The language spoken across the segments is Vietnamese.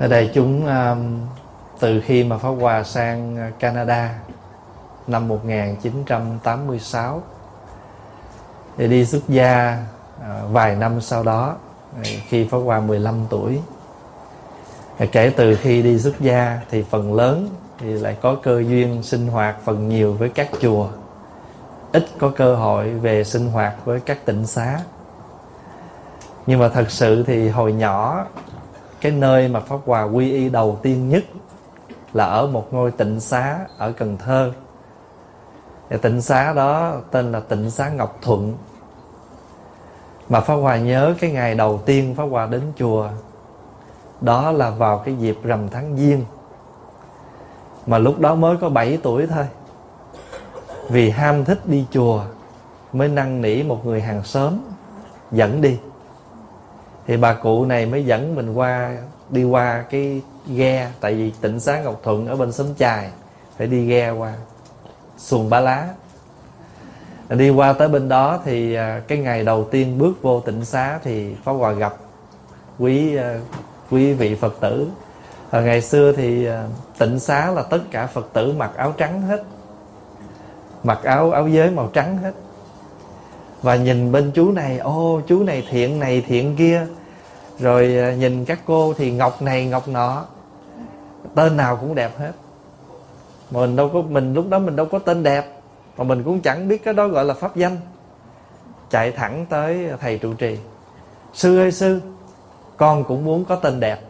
Ở đây chúng từ khi mà Pháp Hòa sang Canada năm 1986 để đi xuất gia, vài năm sau đó khi Pháp Hòa 15 tuổi, kể từ khi đi xuất gia thì phần lớn thì lại có cơ duyên sinh hoạt phần nhiều với các chùa, ít có cơ hội về sinh hoạt với các tịnh xá. Nhưng mà thật sự thì hồi nhỏ, cái nơi mà Pháp Hòa quy y đầu tiên nhất là ở một ngôi tịnh xá ở Cần Thơ. Tịnh xá đó tên là tịnh xá Ngọc Thuận. Mà Pháp Hòa nhớ cái ngày đầu tiên Pháp Hòa đến chùa, đó là vào cái dịp rằm tháng Giêng, mà lúc đó mới có 7 tuổi thôi. Vì ham thích đi chùa mới năn nỉ một người hàng xóm dẫn đi. Thì bà cụ này mới dẫn mình đi qua cái ghe. Tại vì tịnh xá Ngọc Thuận ở bên xóm Chài, phải đi ghe qua Xuồng Ba Lá. Đi qua tới bên đó thì cái ngày đầu tiên bước vô tịnh xá thì Pháp Hòa gặp quý vị Phật tử. Ngày xưa thì tịnh xá là tất cả Phật tử mặc áo trắng hết, mặc áo giới màu trắng hết. Và nhìn bên chú này, chú này thiện kia. Rồi nhìn các cô thì ngọc này ngọc nọ, tên nào cũng đẹp hết. Mà mình lúc đó mình đâu có tên đẹp, mà mình cũng chẳng biết cái đó gọi là pháp danh. Chạy thẳng tới thầy trụ trì: sư ơi sư, con cũng muốn có tên đẹp.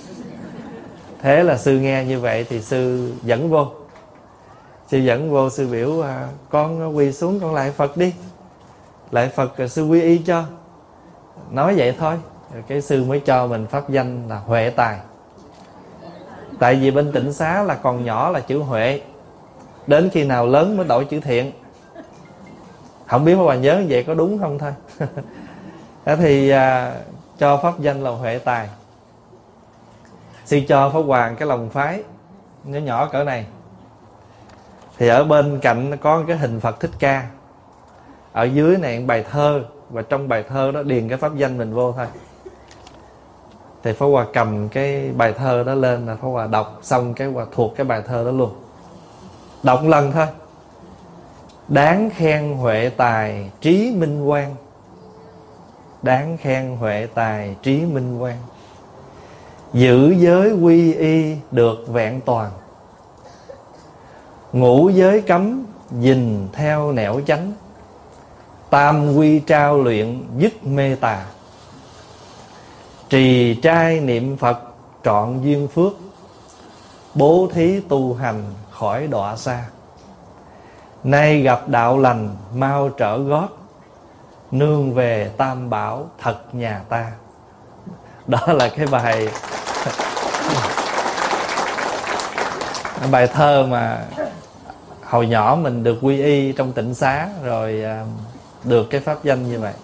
Thế là sư nghe như vậy thì sư dẫn vô. Sư dẫn vô, sư biểu con quỳ xuống con lại Phật đi, lại Phật rồi sư quy y cho. Nói vậy thôi, rồi cái sư mới cho mình pháp danh là Huệ Tài. Tại vì bên tịnh xá là còn nhỏ là chữ Huệ, đến khi nào lớn mới đổi chữ Thiện. Không biết Pháp Hòa nhớ như vậy có đúng không thôi. Thế thì cho pháp danh là Huệ Tài. Sư cho Pháp Hòa cái lồng phái nhỏ nhỏ cỡ này. Thì ở bên cạnh có cái hình Phật Thích Ca, ở dưới này bài thơ, và trong bài thơ đó điền cái pháp danh mình vô thôi. Thì Pháp Hòa cầm cái bài thơ đó lên là Pháp Hòa đọc xong cái Hòa thuộc cái bài thơ đó luôn. Đọc một lần thôi: đáng khen Huệ Tài trí minh quang, đáng khen Huệ Tài trí minh quang, giữ giới quy y được vẹn toàn, ngũ giới cấm gìn theo nẻo chánh, tam quy trao luyện dứt mê tà, trì trai niệm Phật trọn duyên phước, bố thí tu hành khỏi đọa xa, nay gặp đạo lành mau trở gót, nương về tam bảo thật nhà ta. Đó là cái bài thơ mà hồi nhỏ mình được quy y trong tịnh xá, rồi được cái pháp danh như vậy.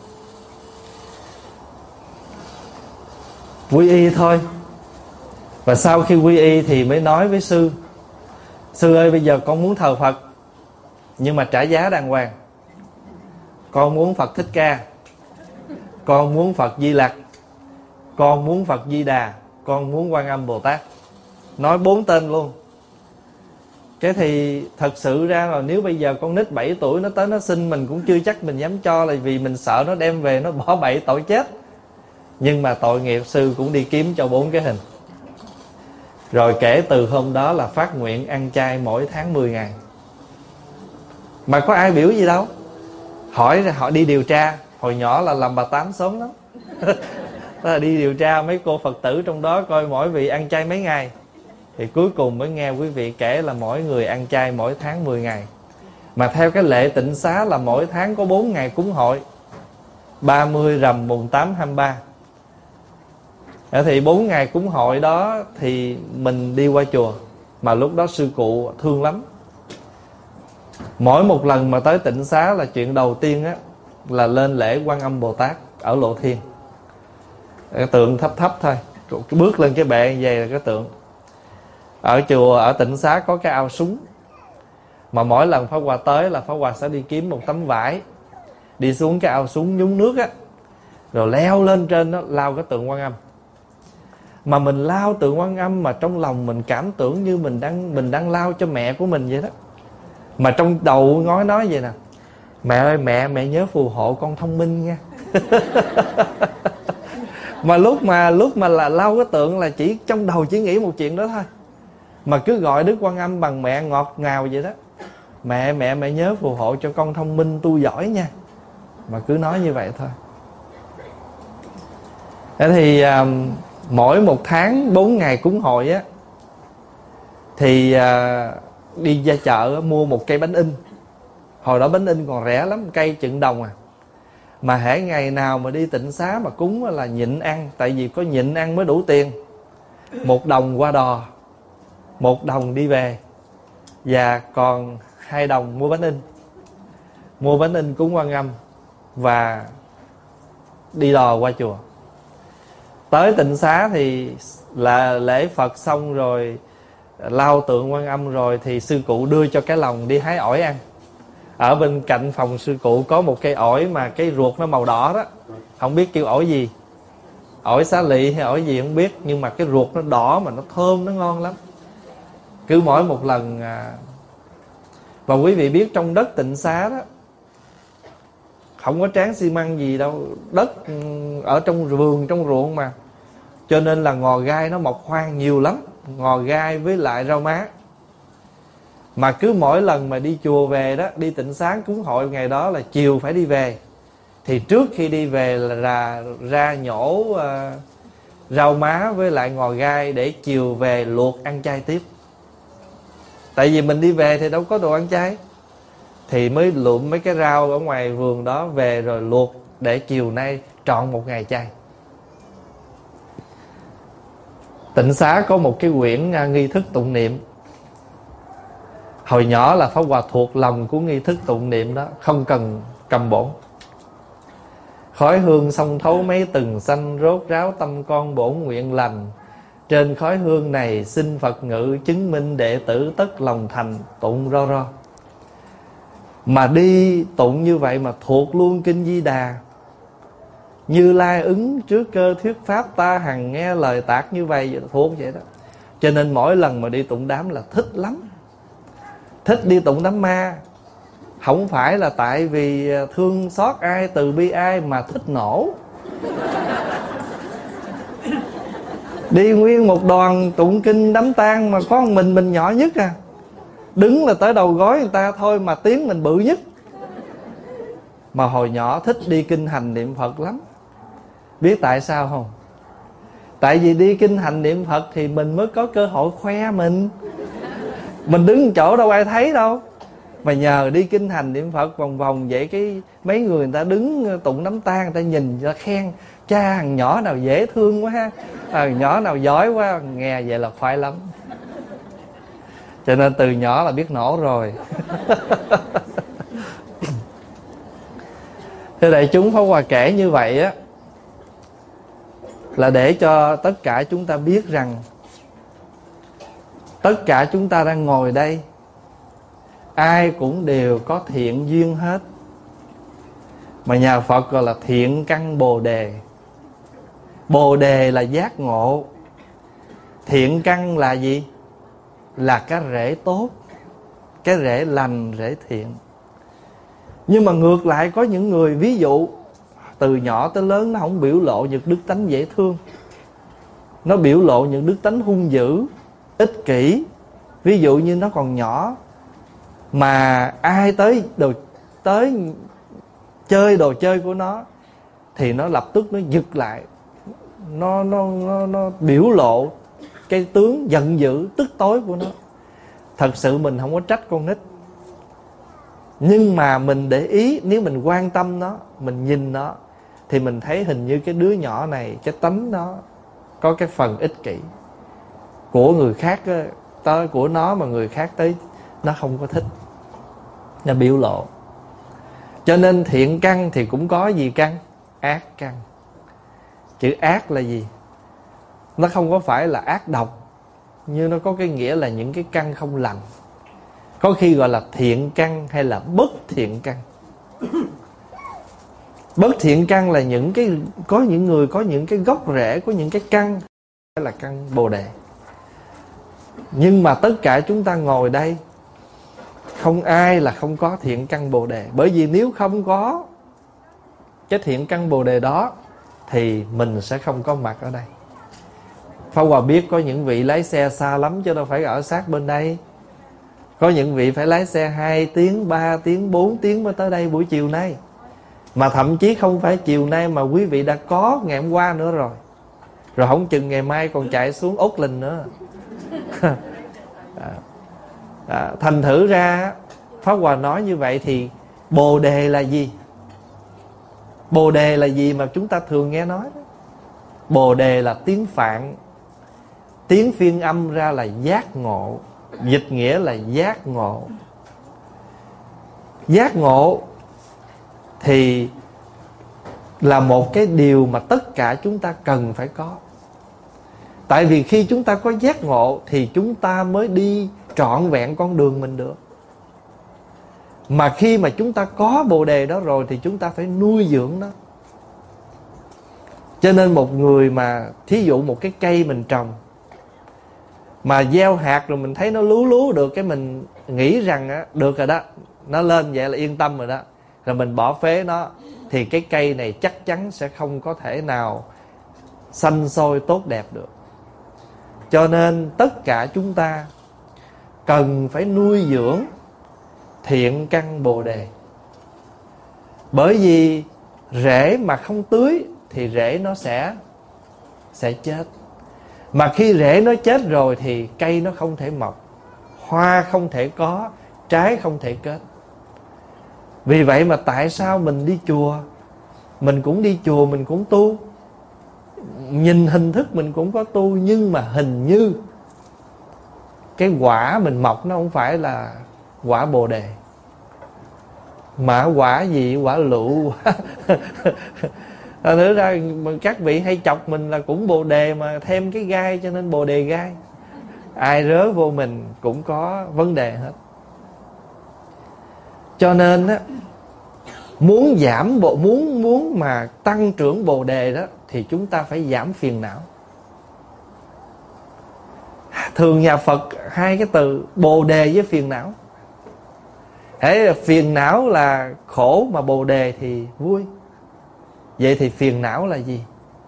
Quy y thôi. Và sau khi quy y thì mới nói với sư: sư ơi, bây giờ con muốn thờ Phật, nhưng mà trả giá đàng hoàng. Con muốn Phật Thích Ca, con muốn Phật Di Lặc, con muốn Phật Di Đà, con muốn Quan Âm Bồ Tát. Nói 4 tên luôn. Cái thì thật sự ra là nếu bây giờ con nít 7 tuổi nó tới nó xin, mình cũng chưa chắc mình dám cho, là vì mình sợ nó đem về nó bỏ bậy tội chết. Nhưng mà tội nghiệp, sư cũng đi kiếm cho 4 cái hình. Rồi kể từ hôm đó là phát nguyện ăn chay mỗi tháng 10 ngày. Mà có ai biểu gì đâu. Hỏi ra họ đi điều tra. Hồi nhỏ là làm bà Tám sớm lắm. Là đi điều tra mấy cô Phật tử trong đó coi mỗi vị ăn chay mấy ngày. Thì cuối cùng mới nghe quý vị kể là mỗi người ăn chay mỗi tháng 10 ngày. Mà theo cái lệ tịnh xá là mỗi tháng có 4 ngày cúng hội: 30, rằm, mùng 8, 23. Thì 4 ngày cúng hội đó thì mình đi qua chùa. Mà lúc đó sư cụ thương lắm. Mỗi một lần mà tới tịnh xá là chuyện đầu tiên á là lên lễ Quan Âm Bồ Tát ở Lộ Thiên. Cái tượng thấp thấp thôi, bước lên cái bệ như vậy là cái tượng. Ở chùa, ở tịnh xá có cái ao súng. Mà mỗi lần Pháp Hòa tới là Pháp Hòa sẽ đi kiếm một tấm vải, đi xuống cái ao súng nhúng nước á, rồi leo lên trên đó lao cái tượng Quan Âm. Mà mình lao tượng Quan Âm mà trong lòng mình cảm tưởng như mình đang lao cho mẹ của mình vậy đó. Mà trong đầu nói vậy nè: mẹ ơi, mẹ nhớ phù hộ con thông minh nha. lúc mà là lau cái tượng là chỉ trong đầu chỉ nghĩ một chuyện đó thôi, mà cứ gọi Đức Quan Âm bằng mẹ ngọt ngào vậy đó. Mẹ nhớ phù hộ cho con thông minh tu giỏi nha. Mà cứ nói như vậy thôi. Thế thì mỗi một tháng 4 ngày cúng hội á, thì đi ra chợ mua một cây bánh in. Hồi đó bánh in còn rẻ lắm, cây chừng đồng à. Mà hễ ngày nào mà đi tịnh xá mà cúng là nhịn ăn. Tại vì có nhịn ăn mới đủ tiền. 1 đồng qua đò, 1 đồng đi về, và còn 2 đồng mua bánh in. Mua bánh in cúng Quan Âm và đi đò qua chùa. Tới tịnh xá thì là lễ Phật xong rồi, lau tượng Quan Âm rồi, thì sư cụ đưa cho cái lồng đi hái ổi ăn. Ở bên cạnh phòng sư cụ có một cây ổi mà cái ruột nó màu đỏ đó. Không biết kêu ổi gì, ổi xá lị hay ổi gì không biết, nhưng mà cái ruột nó đỏ mà nó thơm, nó ngon lắm. Cứ mỗi một lần và quý vị biết trong đất tịnh xá đó không có tráng xi măng gì đâu, đất ở trong vườn, trong ruộng mà, cho nên là ngò gai nó mọc hoang nhiều lắm. Ngò gai với lại rau má. Mà cứ mỗi lần mà đi chùa về đó, đi tịnh xá cúng hội ngày đó là chiều phải đi về, thì trước khi đi về là ra nhổ rau má với lại ngò gai để chiều về luộc ăn chay tiếp. Tại vì mình đi về thì đâu có đồ ăn chay, thì mới lượm mấy cái rau ở ngoài vườn đó về rồi luộc để chiều nay trọn một ngày chay. Tịnh xá có một cái quyển nghi thức tụng niệm. Hồi nhỏ là Pháp Hòa thuộc lòng của nghi thức tụng niệm đó, không cần cầm bổn. Khói hương sông thấu mấy tầng xanh, rốt ráo tâm con bổn nguyện lành. Trên khói hương này xin Phật ngự, chứng minh đệ tử tất lòng thành. Tụng ro ro. Mà đi tụng như vậy mà thuộc luôn kinh Di Đà. Như Lai ứng trước cơ thuyết pháp, ta hằng nghe lời tạc như vậy, thuộc vậy đó. Cho nên mỗi lần mà đi tụng đám là thích lắm. Thích đi tụng đám ma. Không phải là tại vì thương xót ai, từ bi ai, mà thích nổ. Đi nguyên một đoàn tụng kinh đám tang mà có mình nhỏ nhất à. Đứng là tới đầu gối người ta thôi mà tiếng mình bự nhất. Mà hồi nhỏ thích đi kinh hành niệm Phật lắm. Biết tại sao không? Tại vì đi kinh hành niệm Phật thì mình mới có cơ hội khoe mình. Mình đứng chỗ đâu ai thấy đâu. Mà nhờ đi kinh hành niệm Phật vòng vòng vậy, cái mấy người ta đứng tụng đám tang, người ta nhìn ra khen: cha thằng nhỏ nào dễ thương quá ha, thằng nhỏ nào giỏi quá. Nghe vậy là khoái lắm. Cho nên từ nhỏ là biết nổ rồi. Thưa đại chúng, Pháp Hòa kể như vậy á là để cho tất cả chúng ta biết rằng tất cả chúng ta đang ngồi đây, ai cũng đều có thiện duyên hết. Mà nhà Phật gọi là thiện căn Bồ Đề. Bồ Đề là giác ngộ. Thiện căn là gì? Là cái rễ tốt, cái rễ lành, rễ thiện. Nhưng mà ngược lại có những người, ví dụ từ nhỏ tới lớn nó không biểu lộ những đức tánh dễ thương, nó biểu lộ những đức tánh hung dữ, ích kỷ. Ví dụ như nó còn nhỏ mà ai tới chơi đồ chơi của nó thì nó lập tức nó giật lại, nó biểu lộ cái tướng giận dữ tức tối của nó. Thật sự mình không có trách con nít, nhưng mà mình để ý, nếu mình quan tâm nó, mình nhìn nó, thì mình thấy hình như cái đứa nhỏ này, cái tánh nó có cái phần ích kỷ. Của người khác tới của nó mà người khác tới nó không có thích, nó biểu lộ. Cho nên thiện căn thì cũng có gì căn? Ác căn. Chữ ác là gì? Nó không có phải là ác độc, nhưng nó có cái nghĩa là những cái căn không lành. Có khi gọi là thiện căn hay là bất thiện căn. Bất thiện căn là những cái, có những người có những cái gốc rễ, có những cái căn là căn Bồ Đề. Nhưng mà tất cả chúng ta ngồi đây, không ai là không có thiện căn Bồ Đề. Bởi vì nếu không có cái thiện căn Bồ Đề đó thì mình sẽ không có mặt ở đây. Pháp Hòa biết có những vị lái xe xa lắm chứ đâu phải ở sát bên đây. Có những vị phải lái xe 2 tiếng, 3 tiếng, 4 tiếng mới tới đây buổi chiều nay. Mà thậm chí không phải chiều nay mà quý vị đã có ngày hôm qua nữa rồi. Rồi không chừng ngày mai còn chạy xuống Úc Linh nữa. Thành thử ra Pháp Hòa nói như vậy thì Bồ Đề là gì? Bồ Đề là gì mà chúng ta thường nghe nói đó? Bồ Đề là tiếng Phạn, tiếng phiên âm ra là giác ngộ, dịch nghĩa là giác ngộ. Giác ngộ thì là một cái điều mà tất cả chúng ta cần phải có. Tại vì khi chúng ta có giác ngộ thì chúng ta mới đi trọn vẹn con đường mình được. Mà khi mà chúng ta có Bồ Đề đó rồi thì chúng ta phải nuôi dưỡng nó. Cho nên một người mà thí dụ một cái cây mình trồng mà gieo hạt rồi mình thấy nó lú lú được, cái mình nghĩ rằng á, được rồi đó, nó lên vậy là yên tâm rồi đó, rồi mình bỏ phế nó, thì cái cây này chắc chắn sẽ không có thể nào xanh xôi tốt đẹp được. Cho nên tất cả chúng ta cần phải nuôi dưỡng thiện căn Bồ Đề. Bởi vì rễ mà không tưới thì rễ nó sẽ chết. Mà khi rễ nó chết rồi thì cây nó không thể mọc, hoa không thể có, trái không thể kết. Vì vậy mà tại sao mình đi chùa, mình cũng đi chùa, mình cũng tu, nhìn hình thức mình cũng có tu, nhưng mà hình như cái quả mình mọc nó không phải là quả Bồ Đề, mà quả gì? Quả lựu. Nữa ra các vị hay chọc mình là cũng Bồ Đề mà thêm cái gai cho nên Bồ Đề gai. Ai rớ vô mình cũng có vấn đề hết. Cho nên á, muốn mà tăng trưởng Bồ Đề đó thì chúng ta phải giảm phiền não. Thường nhà Phật hai cái từ Bồ Đề với phiền não. Thế phiền não là khổ mà Bồ Đề thì vui. Vậy thì phiền não là gì?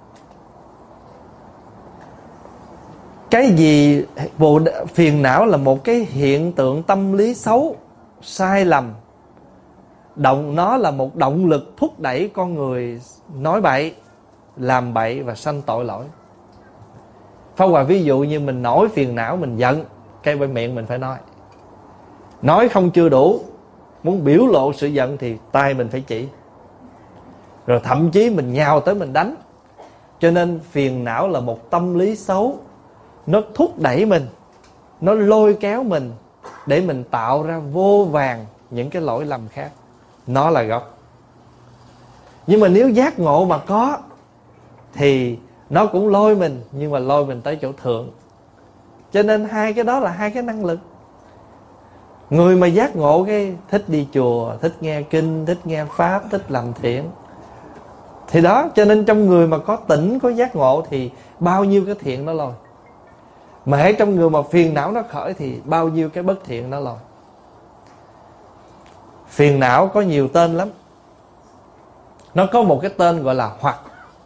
Cái gì? Phiền não là một cái hiện tượng tâm lý xấu, sai lầm. Nó là một động lực thúc đẩy con người nói bậy, làm bậy và sanh tội lỗi. Pháp Hòa ví dụ như mình nổi phiền não, mình giận, cái bên miệng mình phải nói. Nói không chưa đủ, muốn biểu lộ sự giận thì tay mình phải chỉ. Rồi thậm chí mình nhào tới mình đánh. Cho nên phiền não là một tâm lý xấu. Nó thúc đẩy mình, nó lôi kéo mình để mình tạo ra vô vàn những cái lỗi lầm khác. Nó là gốc. Nhưng mà nếu giác ngộ mà có thì nó cũng lôi mình, nhưng mà lôi mình tới chỗ thượng. Cho nên hai cái đó là hai cái năng lực. Người mà giác ngộ cái thích đi chùa, thích nghe kinh, thích nghe pháp, thích làm thiện. Thì đó, cho nên trong người mà có tỉnh, có giác ngộ thì bao nhiêu cái thiện nó lôi. Mà hễ trong người mà phiền não nó khởi thì bao nhiêu cái bất thiện nó lôi. Phiền não có nhiều tên lắm. Nó có một cái tên gọi là hoặc.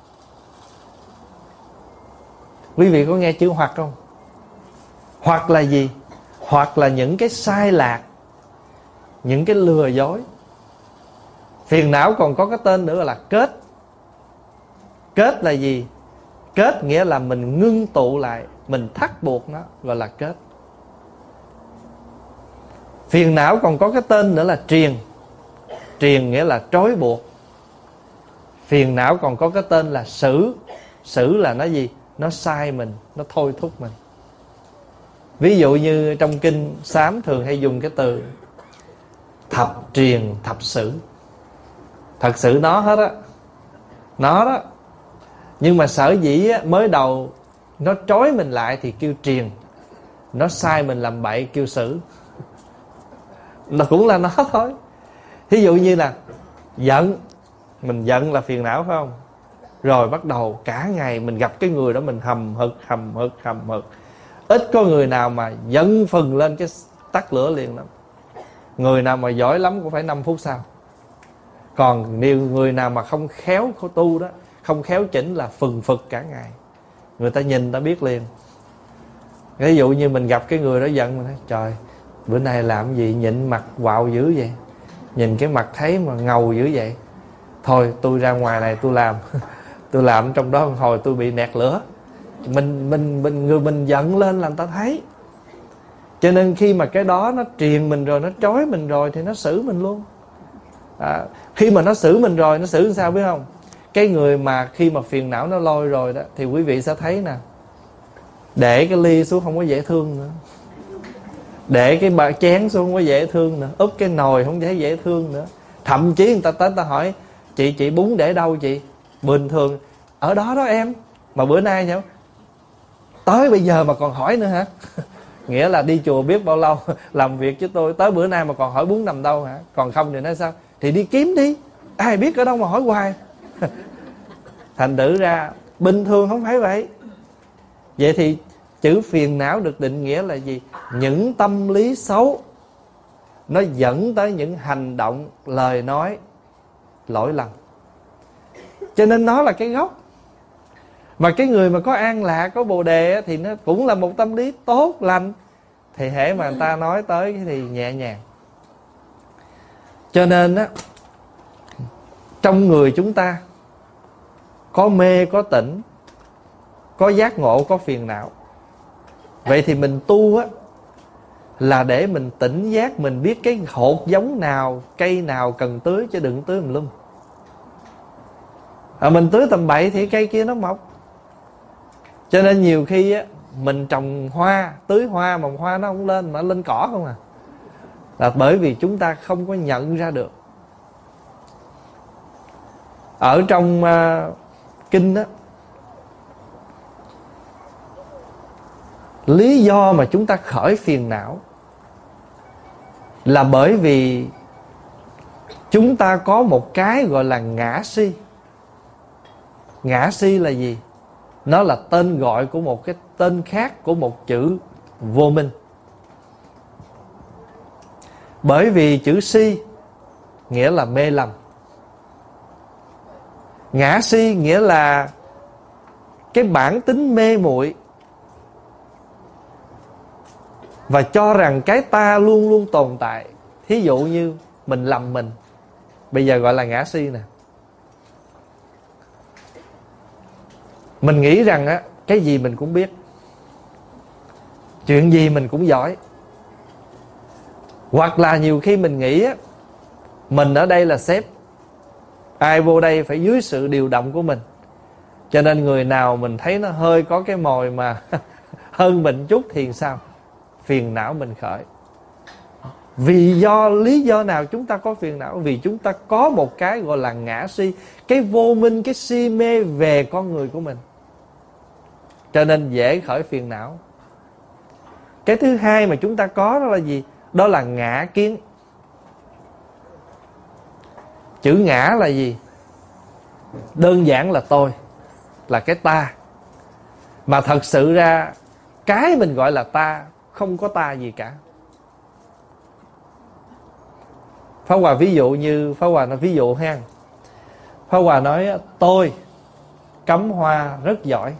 Quý vị có nghe chữ hoặc không? Hoặc là gì? Hoặc là những cái sai lạc, những cái lừa dối. Phiền não còn có cái tên nữa là kết. Kết là gì? Kết nghĩa là mình ngưng tụ lại, mình thắt buộc nó, gọi là kết. Phiền não còn có cái tên nữa là triền. Triền nghĩa là trói buộc. Phiền não còn có cái tên là xử. Xử là nó gì? Nó sai mình, nó thôi thúc mình. Ví dụ như trong kinh Sám thường hay dùng cái từ thập triền thập xử. Thật sự nó hết á, nó đó. Nhưng mà sở dĩ á, mới đầu nó trói mình lại thì kêu triền, nó sai mình làm bậy kêu xử. Nó cũng là nó thôi. Thí dụ như là giận, mình giận là phiền não phải không? rồi bắt đầu cả ngày mình gặp cái người đó mình hầm hực. Ít có người nào mà dấn phừng lên cái tắt lửa liền lắm. Người nào mà giỏi lắm cũng phải 5 phút sau. Còn nếu người nào mà không khéo tu đó, không khéo chỉnh là phừng phực cả ngày. Người ta nhìn ta biết liền. Ví dụ như mình gặp cái người đó giận, mình nói trời, bữa nay làm gì nhịn mặt quạo dữ vậy, nhìn cái mặt thấy mà ngầu dữ vậy. Thôi tôi ra ngoài này tôi làm tôi làm trong đó một hồi tôi bị nẹt lửa. Mình giận lên là người ta thấy. Cho nên khi mà cái đó nó triền mình rồi, nó trói mình rồi thì nó xử mình luôn. Khi mà nó xử mình rồi, nó xử làm sao biết không? Cái người mà khi mà phiền não nó lôi rồi đó, thì quý vị sẽ thấy nè, để cái ly xuống không có dễ thương nữa, để cái chén xuống không có dễ thương nữa, úp cái nồi không thấy dễ thương nữa. Thậm chí người ta tới người ta hỏi chị bún để đâu chị? Bình thường ở đó đó em, mà bữa nay nhá, tới bây giờ mà còn hỏi nữa hả? Nghĩa là đi chùa biết bao lâu làm việc với tôi, tới bữa nay mà còn hỏi bún nằm đâu hả? Còn không thì nói sao? Thì đi kiếm đi, ai biết ở đâu mà hỏi hoài. Thành thử ra bình thường không phải vậy. Vậy thì chữ phiền não được định nghĩa là gì? Những tâm lý xấu nó dẫn tới những hành động, lời nói lỗi lầm. Cho nên nó là cái gốc. Mà cái người mà có an lạc, có bồ đề thì nó cũng là một tâm lý tốt lành. Thì hễ mà người ta nói tới thì nhẹ nhàng. Cho nên á, trong người chúng ta có mê, có tỉnh, có giác ngộ, có phiền não. Vậy thì mình tu á là để mình tỉnh giác, mình biết cái hột giống nào, cây nào cần tưới, chứ đừng tưới mình lum. Mình tưới tầm bậy thì cây kia nó mọc. Cho nên nhiều khi á, mình trồng hoa, tưới hoa mà hoa nó không lên, mà lên cỏ không à. Là bởi vì chúng ta không có nhận ra được. Ở trong kinh á, lý do mà chúng ta khởi phiền não là bởi vì chúng ta có một cái gọi là ngã si. Ngã si là gì? Nó là tên gọi của một cái tên khác của một chữ vô minh. Bởi vì chữ si nghĩa là mê lầm. Ngã si nghĩa là cái bản tính mê muội và cho rằng cái ta luôn luôn tồn tại. Thí dụ như mình lầm mình, bây giờ gọi là ngã si nè. Mình nghĩ rằng á, cái gì mình cũng biết, chuyện gì mình cũng giỏi. Hoặc là nhiều khi mình nghĩ á, mình ở đây là sếp, ai vô đây phải dưới sự điều động của mình. Cho nên người nào mình thấy nó hơi có cái mồi mà hơn mình chút thì sao? Phiền não mình khởi. Vì lý do nào chúng ta có phiền não? Vì chúng ta có một cái gọi là ngã si, cái vô minh, cái si mê về con người của mình, cho nên dễ khởi phiền não. Cái thứ hai mà chúng ta có đó là gì? Đó là ngã kiến. Chữ ngã là gì? Đơn giản là tôi, là cái ta. Mà thật sự ra cái mình gọi là ta không có ta gì cả. Pháp Hòa ví dụ như Pháp Hòa nói ví dụ ha. Pháp Hòa nói tôi cắm hoa rất giỏi,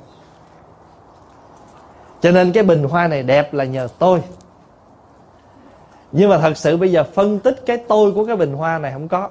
cho nên cái bình hoa này đẹp là nhờ tôi. Nhưng mà thật sự bây giờ phân tích cái tôi của cái bình hoa này không có.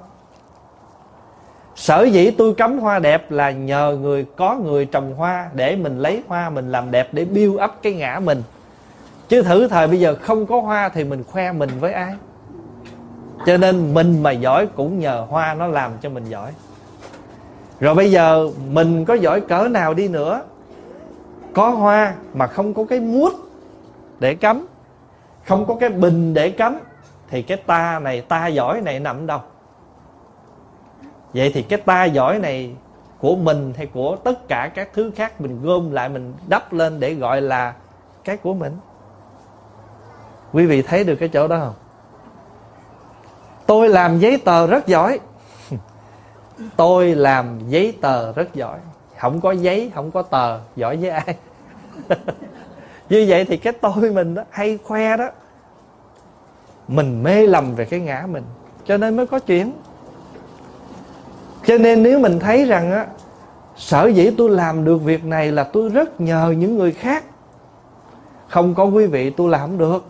Sở dĩ tôi cắm hoa đẹp là nhờ có người trồng hoa để mình lấy hoa mình làm đẹp để build up cái ngã mình. Chứ thử thời bây giờ không có hoa thì mình khoe mình với ai? Cho nên mình mà giỏi cũng nhờ hoa nó làm cho mình giỏi. Rồi bây giờ mình có giỏi cỡ nào đi nữa, có hoa mà không có cái mút để cắm, không có cái bình để cắm, thì cái ta này, ta giỏi này nằm đâu? Vậy thì cái ta giỏi này của mình hay của tất cả các thứ khác mình gom lại, mình đắp lên để gọi là cái của mình. Quý vị thấy được cái chỗ đó không? Tôi làm giấy tờ rất giỏi. Tôi làm giấy tờ rất giỏi. không có giấy, không có tờ, giỏi với ai? Như vậy thì cái tôi mình đó hay khoe đó, mình mê lầm về cái ngã mình, cho nên mới có chuyện. Cho nên nếu mình thấy rằng á, sở dĩ tôi làm được việc này là tôi rất nhờ những người khác, không có quý vị tôi làm không được.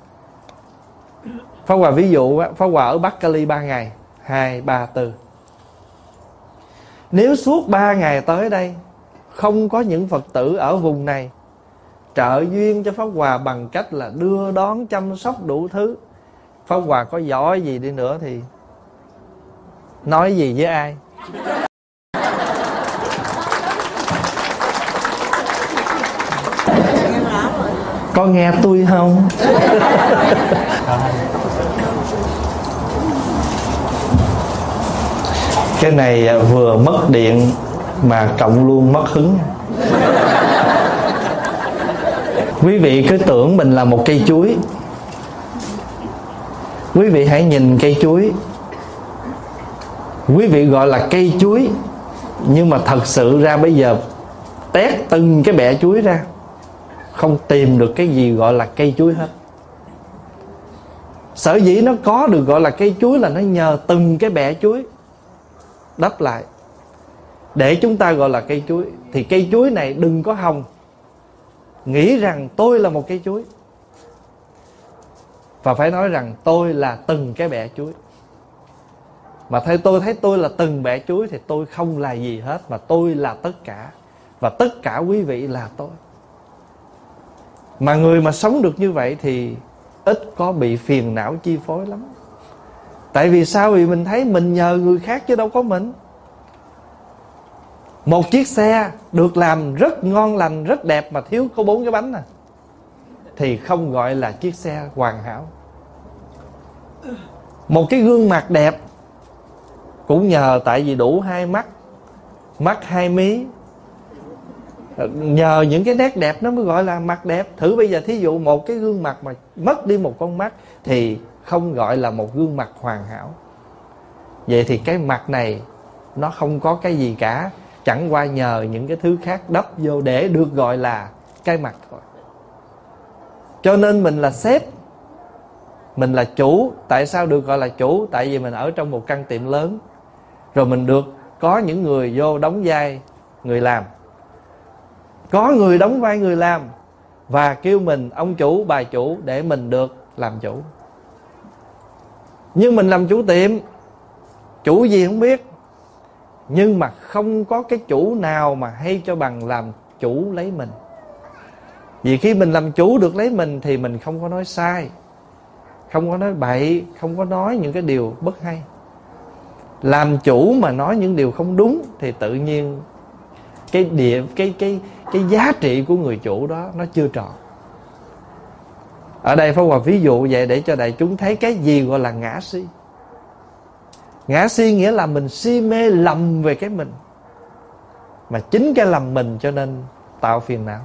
Pháp Hòa ví dụ á, Pháp Hòa ở Bắc Cali 3 ngày 2, 3, 4. Nếu suốt 3 ngày tới đây không có những Phật tử ở vùng này trợ duyên cho Pháp Hòa bằng cách là đưa đón, chăm sóc đủ thứ, Pháp Hòa có giỏi gì đi nữa thì nói gì với ai? Có nghe tôi không? Cái này vừa mất điện mà cộng luôn mất hứng. Quý vị cứ tưởng mình là một cây chuối. Quý vị hãy nhìn cây chuối. Quý vị gọi là cây chuối, nhưng mà thật sự ra bây giờ tét từng cái bẹ chuối ra, không tìm được cái gì gọi là cây chuối hết. Sở dĩ nó có được gọi là cây chuối là nó nhờ từng cái bẹ chuối đắp lại để chúng ta gọi là cây chuối. Thì cây chuối này đừng có hòng nghĩ rằng tôi là một cây chuối, và phải nói rằng tôi là từng cái bẹ chuối. Mà tôi thấy tôi là từng bẹ chuối thì tôi không là gì hết, mà tôi là tất cả, và tất cả quý vị là tôi. Mà người mà sống được như vậy thì ít có bị phiền não chi phối lắm. Tại vì sao? Vì mình thấy mình nhờ người khác chứ đâu có mình. Một chiếc xe được làm rất ngon lành, rất đẹp mà thiếu có 4 cái bánh thì không gọi là chiếc xe hoàn hảo. Một cái gương mặt đẹp cũng nhờ tại vì đủ 2 mắt, mắt 2 mí. Nhờ những cái nét đẹp nó mới gọi là mặt đẹp. Thử bây giờ thí dụ một cái gương mặt mà mất đi một con mắt thì không gọi là một gương mặt hoàn hảo. Vậy thì cái mặt này nó không có cái gì cả, chẳng qua nhờ những cái thứ khác đắp vô để được gọi là cái mặt thôi. Cho nên mình là sếp, mình là chủ. Tại sao được gọi là chủ? Tại vì mình ở trong một căn tiệm lớn, rồi mình được có những người vô đóng vai người làm, có người đóng vai người làm và kêu mình ông chủ, bà chủ để mình được làm chủ. Nhưng mình làm chủ tiệm, chủ gì không biết, nhưng mà không có cái chủ nào mà hay cho bằng làm chủ lấy mình. Vì khi mình làm chủ được lấy mình thì mình không có nói sai, không có nói bậy, không có nói những cái điều bất hay. Làm chủ mà nói những điều không đúng thì tự nhiên cái giá trị của người chủ đó nó chưa tròn. Ở đây Pháp Hòa ví dụ vậy để cho đại chúng thấy cái gì gọi là ngã si. Ngã si nghĩa là mình si mê lầm về cái mình, mà chính cái lầm mình cho nên tạo phiền não.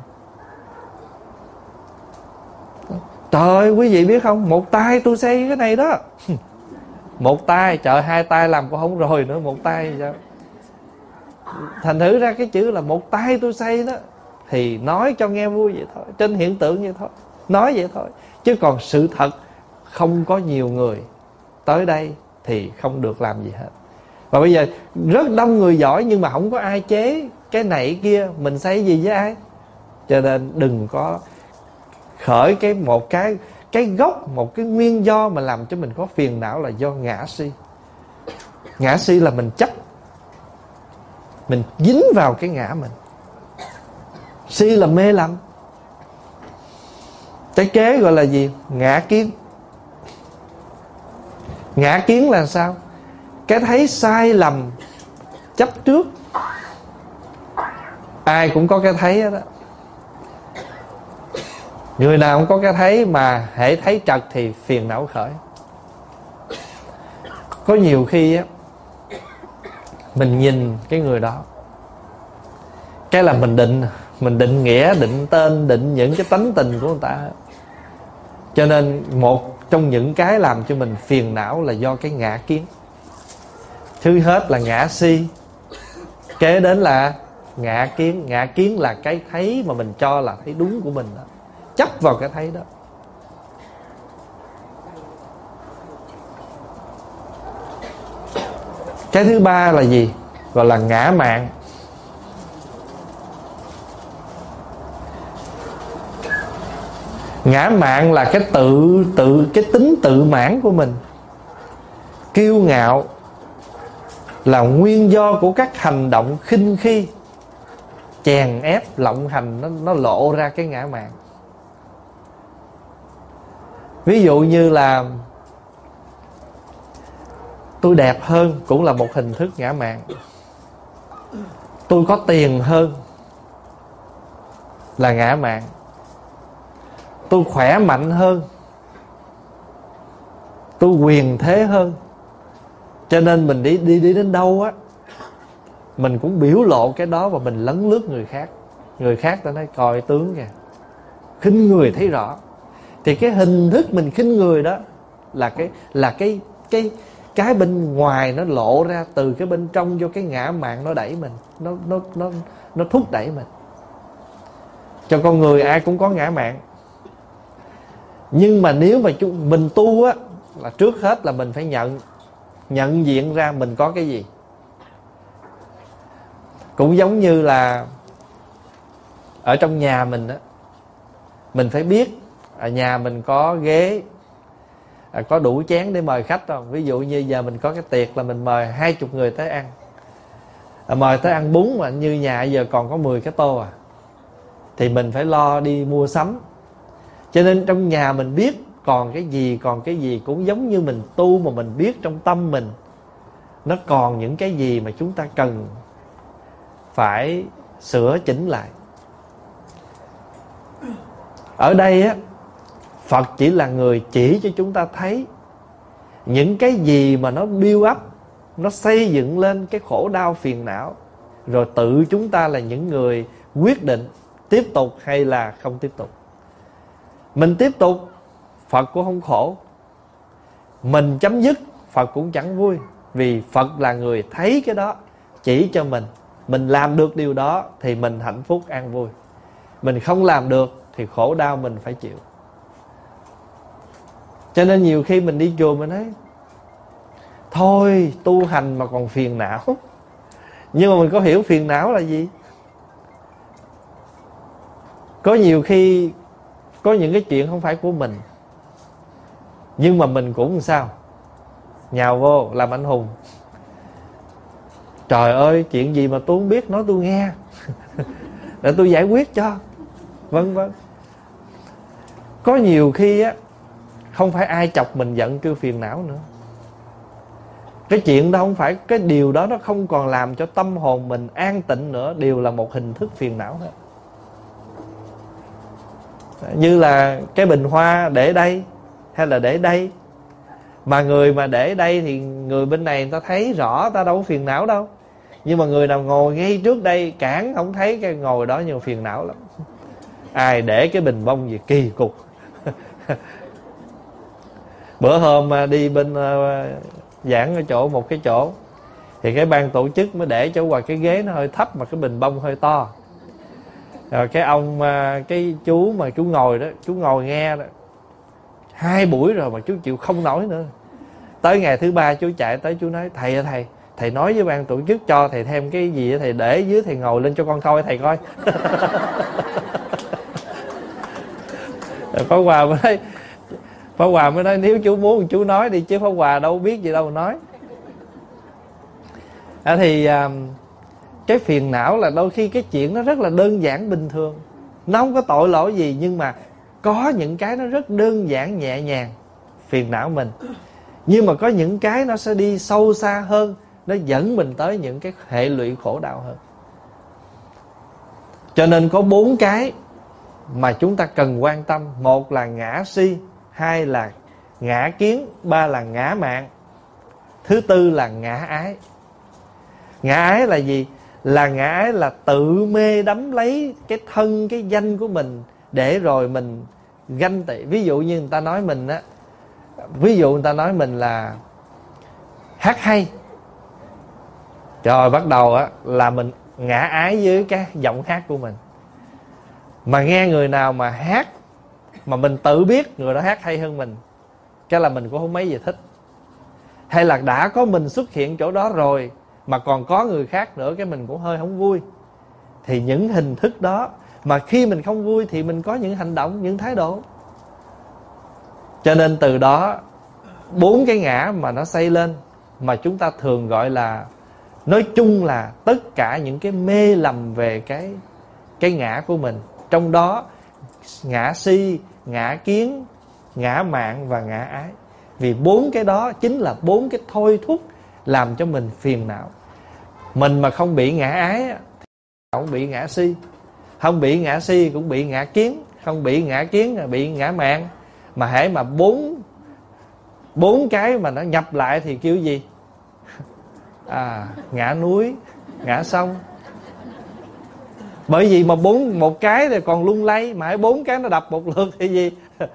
Trời ơi, quý vị biết không, một tay tôi xây cái này đó. Một tay, trời, 2 tay làm cũng không rồi nữa, một tay sao? Thành thử ra cái chữ là một tay tôi xây đó thì nói cho nghe vui vậy thôi, trên hiện tượng vậy thôi, nói vậy thôi. Chứ còn sự thật không có nhiều người tới đây thì không được làm gì hết. Và bây giờ rất đông người giỏi nhưng mà không có ai chế cái này kia, mình xây gì với ai? Cho nên đừng có khởi một cái gốc, một cái nguyên do mà làm cho mình có phiền não là do ngã si. Ngã si là mình chấp, mình dính vào cái ngã mình. Si là mê lầm. Cái kế gọi là gì? Ngã kiến. Ngã kiến là sao? Cái thấy sai lầm chấp trước. Ai cũng có cái thấy đó. Người nào cũng có cái thấy, mà hễ thấy trật thì phiền não khởi. Có nhiều khi á, mình nhìn cái người đó, cái là mình định nghĩa, định tên, định những cái tánh tình của người ta. Cho nên một trong những cái làm cho mình phiền não là do cái ngã kiến. Thứ hết là ngã si, kế đến là Ngã kiến là cái thấy mà mình cho là thấy đúng của mình đó, chấp vào cái thấy đó. Cái thứ ba là gì? Gọi là ngã mạn. Ngã mạn là cái cái tính tự mãn của mình. Kiêu ngạo là nguyên do của các hành động khinh khi, chèn ép, lộng hành, nó lộ ra cái ngã mạn. Ví dụ như là tôi đẹp hơn cũng là một hình thức ngã mạn. Tôi có tiền hơn là ngã mạn. Tôi khỏe mạnh hơn, tôi quyền thế hơn, cho nên mình đi đến đâu á, mình cũng biểu lộ cái đó và mình lấn lướt người khác. Người khác ta nói coi tướng kìa, khinh người thấy rõ. Thì cái hình thức mình khinh người đó là cái bên ngoài nó lộ ra từ cái bên trong vô cái ngã mạn nó đẩy mình, nó thúc đẩy mình. Cho con người ai cũng có ngã mạn. Nhưng mà nếu mà mình tu á, là trước hết là mình phải nhận diện ra mình có cái gì. Cũng giống như là ở trong nhà mình á, mình phải biết ở nhà mình có ghế, có đủ chén để mời khách không. Ví dụ như giờ mình có cái tiệc là mình mời 20 người tới ăn, mời tới ăn bún mà như nhà giờ còn có 10 cái tô à, thì mình phải lo đi mua sắm. Cho nên trong nhà mình biết còn cái gì, cũng giống như mình tu mà mình biết trong tâm mình nó còn những cái gì mà chúng ta cần phải sửa chỉnh lại. Ở đây á, Phật chỉ là người chỉ cho chúng ta thấy những cái gì mà nó build up, nó xây dựng lên cái khổ đau phiền não, rồi tự chúng ta là những người quyết định tiếp tục hay là không tiếp tục. Mình tiếp tục, Phật cũng không khổ. Mình chấm dứt, Phật cũng chẳng vui. Vì Phật là người thấy cái đó, chỉ cho mình. Mình làm được điều đó thì mình hạnh phúc an vui. Mình không làm được thì khổ đau mình phải chịu. Cho nên nhiều khi mình đi chùa mình nói thôi tu hành mà còn phiền não. Nhưng mà mình có hiểu phiền não là gì? Có nhiều khi có những cái chuyện không phải của mình, nhưng mà mình cũng sao? Nhào vô làm anh hùng. Trời ơi, chuyện gì mà tôi không biết nói tôi nghe để tôi giải quyết cho, vân vân. Có nhiều khi á, không phải ai chọc mình giận kêu phiền não nữa. Cái chuyện đó không phải, cái điều đó nó không còn làm cho tâm hồn mình an tịnh nữa, đều là một hình thức phiền não hết. Như là cái bình hoa để đây hay là để đây, mà người mà để đây thì người bên này người ta thấy rõ, ta đâu có phiền não đâu. Nhưng mà người nào ngồi ngay trước đây cản không thấy cái ngồi đó, nhưng mà phiền não lắm. Ai để cái bình bông gì kỳ cục. Bữa hôm đi bên giảng ở chỗ một cái chỗ, thì cái ban tổ chức mới để cho qua cái ghế nó hơi thấp mà cái bình bông hơi to. Rồi cái ông, cái chú mà chú ngồi đó, chú ngồi nghe đó 2 buổi rồi mà chú chịu không nổi nữa. Tới ngày thứ 3 chú chạy tới chú nói thầy ơi thầy nói với ban tổ chức cho thầy thêm cái gì đó, thầy để dưới thầy ngồi lên cho con coi thầy coi. Rồi Pháp Hòa mới nói nếu chú muốn chú nói đi, chứ Pháp Hòa đâu biết gì đâu mà nói. Thì cái phiền não là đôi khi cái chuyện nó rất là đơn giản bình thường, nó không có tội lỗi gì, nhưng mà có những cái nó rất đơn giản nhẹ nhàng phiền não mình. Nhưng mà có những cái nó sẽ đi sâu xa hơn, nó dẫn mình tới những cái hệ lụy khổ đau hơn. Cho nên có 4 cái mà chúng ta cần quan tâm. 1 là ngã si, 2 là ngã kiến, 3 là ngã mạn, thứ 4 là ngã ái. Ngã ái là gì? Là ngã ái là tự mê đắm lấy cái thân, cái danh của mình, để rồi mình ganh tị. Ví dụ như người ta nói mình á, ví dụ người ta nói mình là hát hay, trời, bắt đầu á là mình ngã ái với cái giọng hát của mình. Mà nghe người nào mà hát mà mình tự biết người đó hát hay hơn mình, cái là mình cũng không mấy gì thích. Hay là đã có mình xuất hiện chỗ đó rồi mà còn có người khác nữa, cái mình cũng hơi không vui. Thì những hình thức đó, mà khi mình không vui thì mình có những hành động, những thái độ. Cho nên từ đó 4 cái ngã mà nó xây lên, mà chúng ta thường gọi là, nói chung là tất cả những cái mê lầm về cái ngã của mình. Trong đó ngã si, ngã kiến, ngã mạn và ngã ái. Vì 4 cái đó chính là 4 cái thôi thúc làm cho mình phiền não. Mình mà không bị ngã ái, không bị ngã si. Không bị ngã si cũng bị ngã kiến. Không bị ngã kiến là bị ngã mạn. Mà hễ mà 4 cái mà nó nhập lại thì kêu gì? Ngã núi, ngã sông. Bởi vì mà một cái thì còn lung lay, mà hãy 4 cái nó đập một lượt thì gì?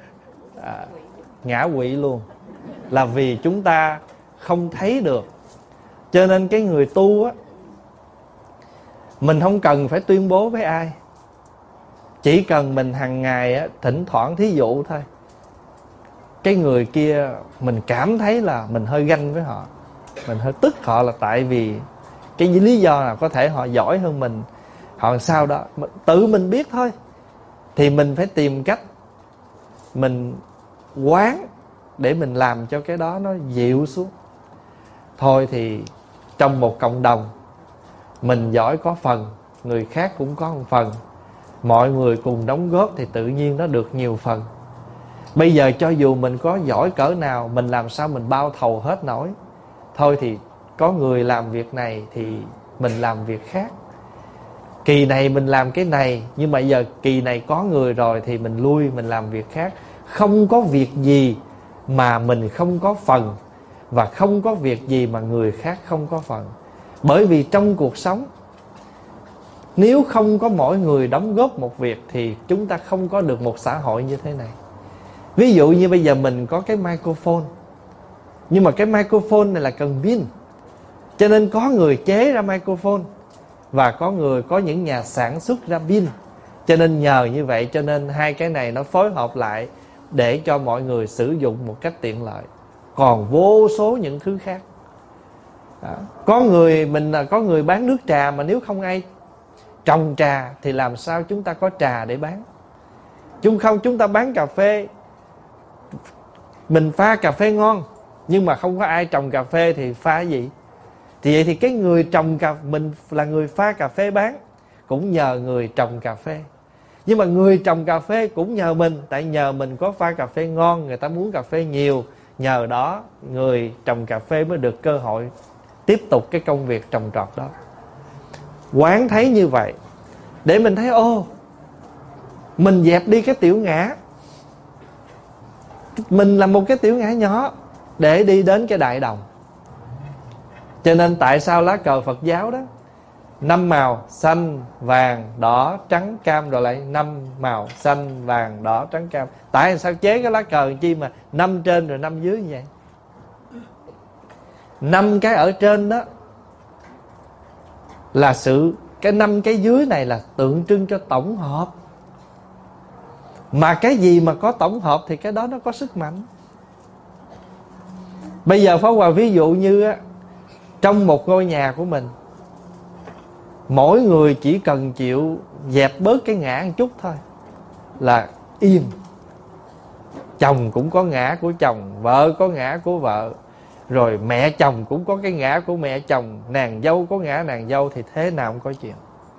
Ngã quỵ luôn. Là vì chúng ta không thấy được. Cho nên cái người tu á, mình không cần phải tuyên bố với ai. Chỉ cần mình hàng ngày á, thỉnh thoảng thí dụ thôi, cái người kia mình cảm thấy là mình hơi ganh với họ, mình hơi tức họ là tại vì cái lý do nào, có thể họ giỏi hơn mình, họ sao đó, tự mình biết thôi. Thì mình phải tìm cách mình quán để mình làm cho cái đó nó dịu xuống. Thôi thì trong một cộng đồng, mình giỏi có phần, người khác cũng có một phần, mọi người cùng đóng góp thì tự nhiên nó được nhiều phần. Bây giờ cho dù mình có giỏi cỡ nào, mình làm sao mình bao thầu hết nổi. Thôi thì có người làm việc này thì mình làm việc khác. Kỳ này mình làm cái này, nhưng mà giờ kỳ này có người rồi thì mình lui, mình làm việc khác. Không có việc gì mà mình không có phần, và không có việc gì mà người khác không có phần. Bởi vì trong cuộc sống, nếu không có mỗi người đóng góp một việc thì chúng ta không có được một xã hội như thế này. Ví dụ như bây giờ mình có cái microphone, nhưng mà cái microphone này là cần pin. Cho nên có người chế ra microphone, và có những nhà sản xuất ra pin. Cho nên nhờ như vậy, cho nên hai cái này nó phối hợp lại để cho mọi người sử dụng một cách tiện lợi. Còn vô số những thứ khác. Có người bán nước trà, mà nếu không ai trồng trà thì làm sao chúng ta có trà để bán? Chúng ta bán cà phê, mình pha cà phê ngon, nhưng mà không có ai trồng cà phê thì pha cái gì? Thì vậy thì cái người trồng mình là người pha cà phê bán, cũng nhờ người trồng cà phê. Nhưng mà người trồng cà phê cũng nhờ mình, tại nhờ mình có pha cà phê ngon, người ta muốn cà phê nhiều. Nhờ đó người trồng cà phê mới được cơ hội tiếp tục cái công việc trồng trọt đó. Quán thấy như vậy để mình thấy mình dẹp đi cái tiểu ngã. Mình là một cái tiểu ngã nhỏ để đi đến cái đại đồng. Cho nên tại sao lá cờ Phật giáo đó 5 màu xanh, vàng, đỏ, trắng, cam, rồi lại 5 màu xanh, vàng, đỏ, trắng, cam. Tại sao chế cái lá cờ chi mà 5 trên rồi 5 dưới như vậy? 5 cái ở trên đó là cái 5 cái dưới này là tượng trưng cho tổng hợp. Mà cái gì mà có tổng hợp thì cái đó nó có sức mạnh. Bây giờ Pháp Hòa ví dụ như trong một ngôi nhà của mình, mỗi người chỉ cần chịu dẹp bớt cái ngã một chút thôi là yên. Chồng cũng có ngã của chồng, vợ có ngã của vợ, rồi mẹ chồng cũng có cái ngã của mẹ chồng, nàng dâu có ngã nàng dâu, thì thế nào cũng có chuyện.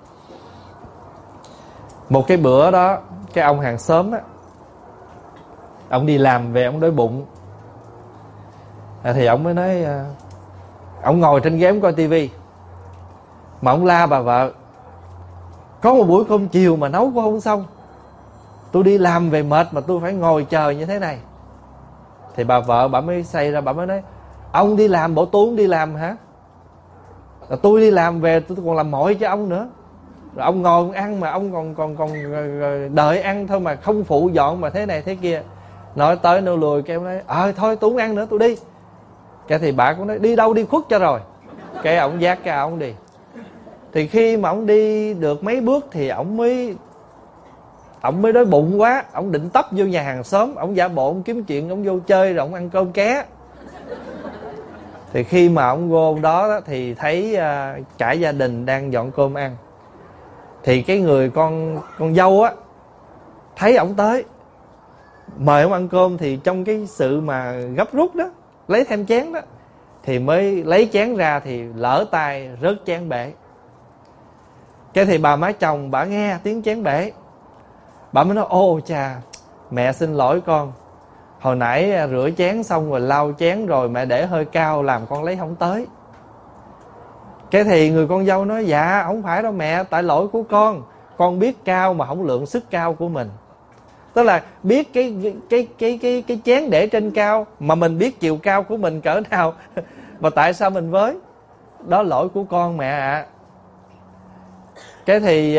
Một cái bữa đó, cái ông hàng xóm á, ông đi làm về ông đói bụng, thì ông mới nói, ông ngồi trên ghế ông coi tivi, mà ông la bà vợ: có một buổi cơm chiều mà nấu cũng không xong, tôi đi làm về mệt mà tôi phải ngồi chờ như thế này. Thì bà vợ bà mới xây ra, bà mới nói: ông đi làm bộ tôi cũng đi làm hả? Tôi đi làm về tôi còn làm mỏi cho ông nữa. Rồi ông ngồi ông ăn mà ông còn đợi ăn thôi mà không phụ dọn mà thế này thế kia. Nói tới nô lùi, cái ông nói: thôi tôi không ăn nữa, tôi đi. Cái thì bà cũng nói: đi đâu, đi khuất cho rồi. Cái ông vác cái áo ông đi. Thì khi mà ông đi được mấy bước thì ông mới đói bụng quá. Ông định tấp vô nhà hàng xóm, ông giả bộ ông kiếm chuyện, ông vô chơi rồi ông ăn cơm ké. Thì khi mà ông vô đó thì thấy cả gia đình đang dọn cơm ăn. Thì cái người con dâu á thấy ổng tới mời ông ăn cơm, thì trong cái sự mà gấp rút đó, lấy thêm chén đó, thì mới lấy chén ra thì lỡ tay rớt chén bể. Cái thì bà má chồng bà nghe tiếng chén bể, bà mới nói: ô chà, mẹ xin lỗi con, hồi nãy rửa chén xong rồi lau chén rồi mẹ để hơi cao làm con lấy không tới. Cái thì người con dâu nói: dạ không phải đâu mẹ, tại lỗi của con biết cao mà không lượng sức cao của mình. Tức là biết cái chén để trên cao mà mình biết chiều cao của mình cỡ nào mà tại sao mình với. Đó lỗi của con mẹ ạ. Cái thì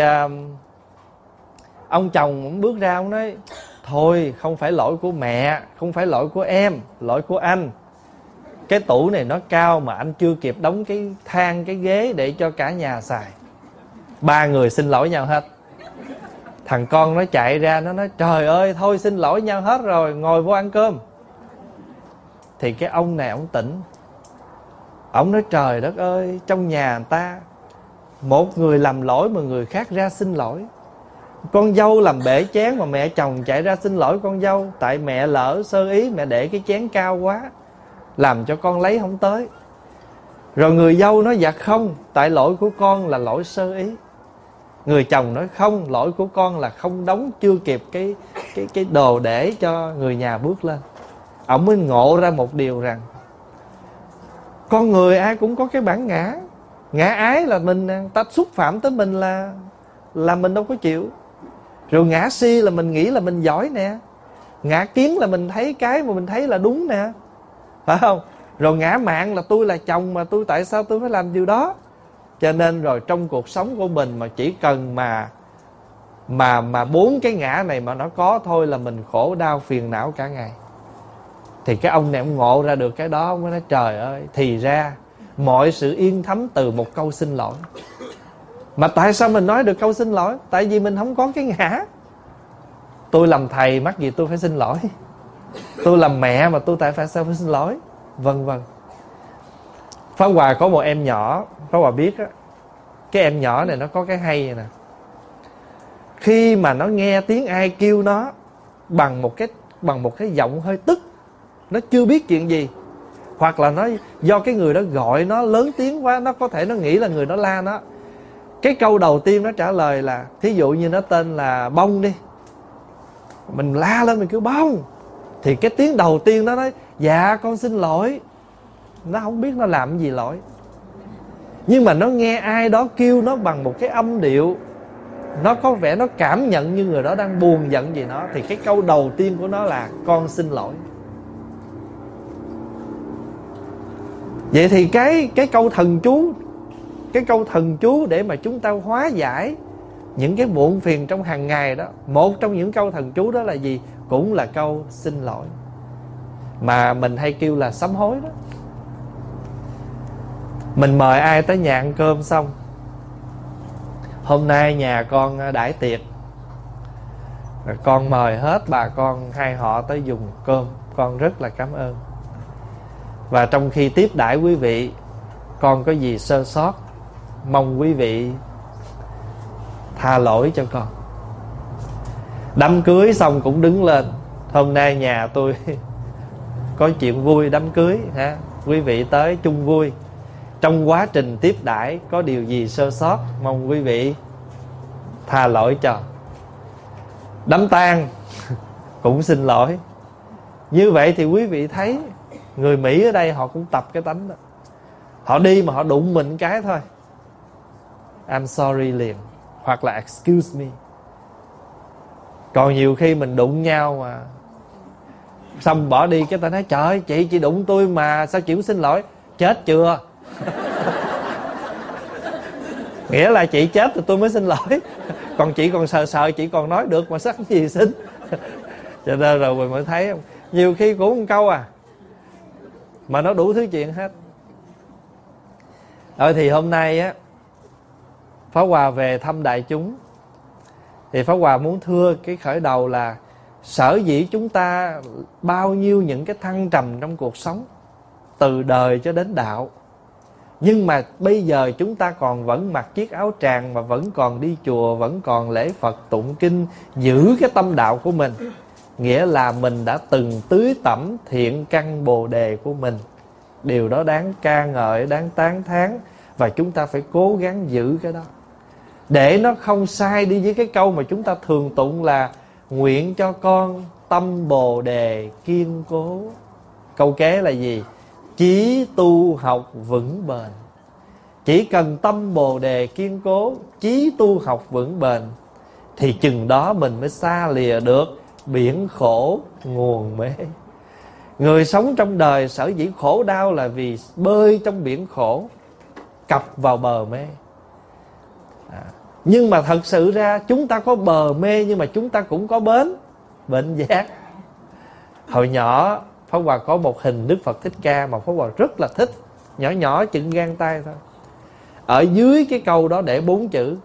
ông chồng cũng bước ra, ông nói: thôi không phải lỗi của mẹ, không phải lỗi của em, lỗi của anh. Cái tủ này nó cao mà anh chưa kịp đóng cái thang, cái ghế để cho cả nhà xài. Ba người xin lỗi nhau hết. Thằng con nó chạy ra, nó nói: trời ơi, thôi xin lỗi nhau hết rồi, ngồi vô ăn cơm. Thì cái ông này ông tỉnh. Ông nói: trời đất ơi, trong nhà người ta một người làm lỗi mà người khác ra xin lỗi. Con dâu làm bể chén mà mẹ chồng chạy ra xin lỗi con dâu, tại mẹ lỡ sơ ý, mẹ để cái chén cao quá làm cho con lấy không tới. Rồi người dâu nói: dạ không, tại lỗi của con là lỗi sơ ý. Người chồng nói: không, lỗi của con là không đóng chưa kịp cái đồ để cho người nhà bước lên. Ông mới ngộ ra một điều rằng con người ai cũng có cái bản ngã. Ngã ái là mình, ta xúc phạm tới mình là mình đâu có chịu. Rồi ngã si là mình nghĩ là mình giỏi nè. Ngã kiến là mình thấy cái mà mình thấy là đúng nè, phải không? Rồi ngã mạn là tôi là chồng mà tôi tại sao tôi phải làm điều đó. Cho nên rồi trong cuộc sống của mình mà chỉ cần mà bốn cái ngã này mà nó có thôi là mình khổ đau phiền não cả ngày. Thì cái ông này ông ngộ ra được cái đó, ông mới nói: trời ơi, thì ra mọi sự yên thấm từ một câu xin lỗi. Mà tại sao mình nói được câu xin lỗi? Tại vì mình không có cái ngã. Tôi làm thầy mắc gì tôi phải xin lỗi, tôi làm mẹ mà tôi tại sao phải xin lỗi, vân vân. Pháp Hòa có một em nhỏ, Pháp Hòa biết á, cái em nhỏ này nó có cái hay vậy nè. Khi mà nó nghe tiếng ai kêu nó bằng một cái giọng hơi tức, nó chưa biết chuyện gì, hoặc là nó do cái người đó gọi nó lớn tiếng quá, nó có thể nó nghĩ là người đó la nó. Cái câu đầu tiên nó trả lời là, thí dụ như nó tên là Bông đi, mình la lên mình kêu Bông, thì cái tiếng đầu tiên nó nói: dạ con xin lỗi. Nó không biết nó làm gì lỗi. Nhưng mà nó nghe ai đó kêu nó bằng một cái âm điệu, nó có vẻ nó cảm nhận như người đó đang buồn giận gì nó, thì cái câu đầu tiên của nó là con xin lỗi. Vậy thì cái câu thần chú, cái câu thần chú để mà chúng ta hóa giải những cái muộn phiền trong hàng ngày đó, một trong những câu thần chú đó là gì? Cũng là câu xin lỗi, mà mình hay kêu là sám hối đó. Mình mời ai tới nhà ăn cơm xong, hôm nay nhà con đãi tiệc, rồi con mời hết bà con hai họ tới dùng cơm, con rất là cảm ơn. Và trong khi tiếp đãi quý vị, con có gì sơ sót, mong quý vị tha lỗi cho con. Đám cưới xong cũng đứng lên: hôm nay nhà tôi có chuyện vui đám cưới ha, quý vị tới chung vui. Trong quá trình tiếp đãi có điều gì sơ sót, mong quý vị tha lỗi cho. Đám tang cũng xin lỗi. Như vậy thì quý vị thấy người Mỹ ở đây họ cũng tập cái tánh đó. Họ đi mà họ đụng mình cái thôi, I'm sorry liền, hoặc là excuse me. Còn nhiều khi mình đụng nhau mà xong bỏ đi, cái ta nói: trời ơi, chị đụng tôi mà sao chị cũng xin lỗi? Chết chưa? Nghĩa là chị chết thì tôi mới xin lỗi, còn chị còn sờ chị còn nói được mà sắc gì xin. Cho nên rồi mình mới thấy không, nhiều khi cũng một câu mà nó đủ thứ chuyện hết. Rồi thì hôm nay á, Pháp Hòa về thăm đại chúng, thì Pháp Hòa muốn thưa cái khởi đầu là sở dĩ chúng ta bao nhiêu những cái thăng trầm trong cuộc sống, từ đời cho đến đạo, nhưng mà bây giờ chúng ta còn vẫn mặc chiếc áo tràng, mà vẫn còn đi chùa, vẫn còn lễ Phật tụng kinh, giữ cái tâm đạo của mình, nghĩa là mình đã từng tưới tẩm thiện căn bồ đề của mình. Điều đó đáng ca ngợi, đáng tán thán, và chúng ta phải cố gắng giữ cái đó, để nó không sai đi với cái câu mà chúng ta thường tụng là nguyện cho con tâm bồ đề kiên cố. Câu kế là gì? Chí tu học vững bền. Chỉ cần tâm bồ đề kiên cố, chí tu học vững bền, thì chừng đó mình mới xa lìa được biển khổ nguồn mê. Người sống trong đời sở dĩ khổ đau là vì bơi trong biển khổ, cập vào bờ mê. Nhưng mà thật sự ra chúng ta có bờ mê, nhưng mà chúng ta cũng có bến giác. Hồi nhỏ Pháp Hòa có một hình Đức Phật Thích Ca mà Pháp Hòa rất là thích, nhỏ nhỏ chừng gang tay thôi. Ở dưới cái câu đó để 4 chữ,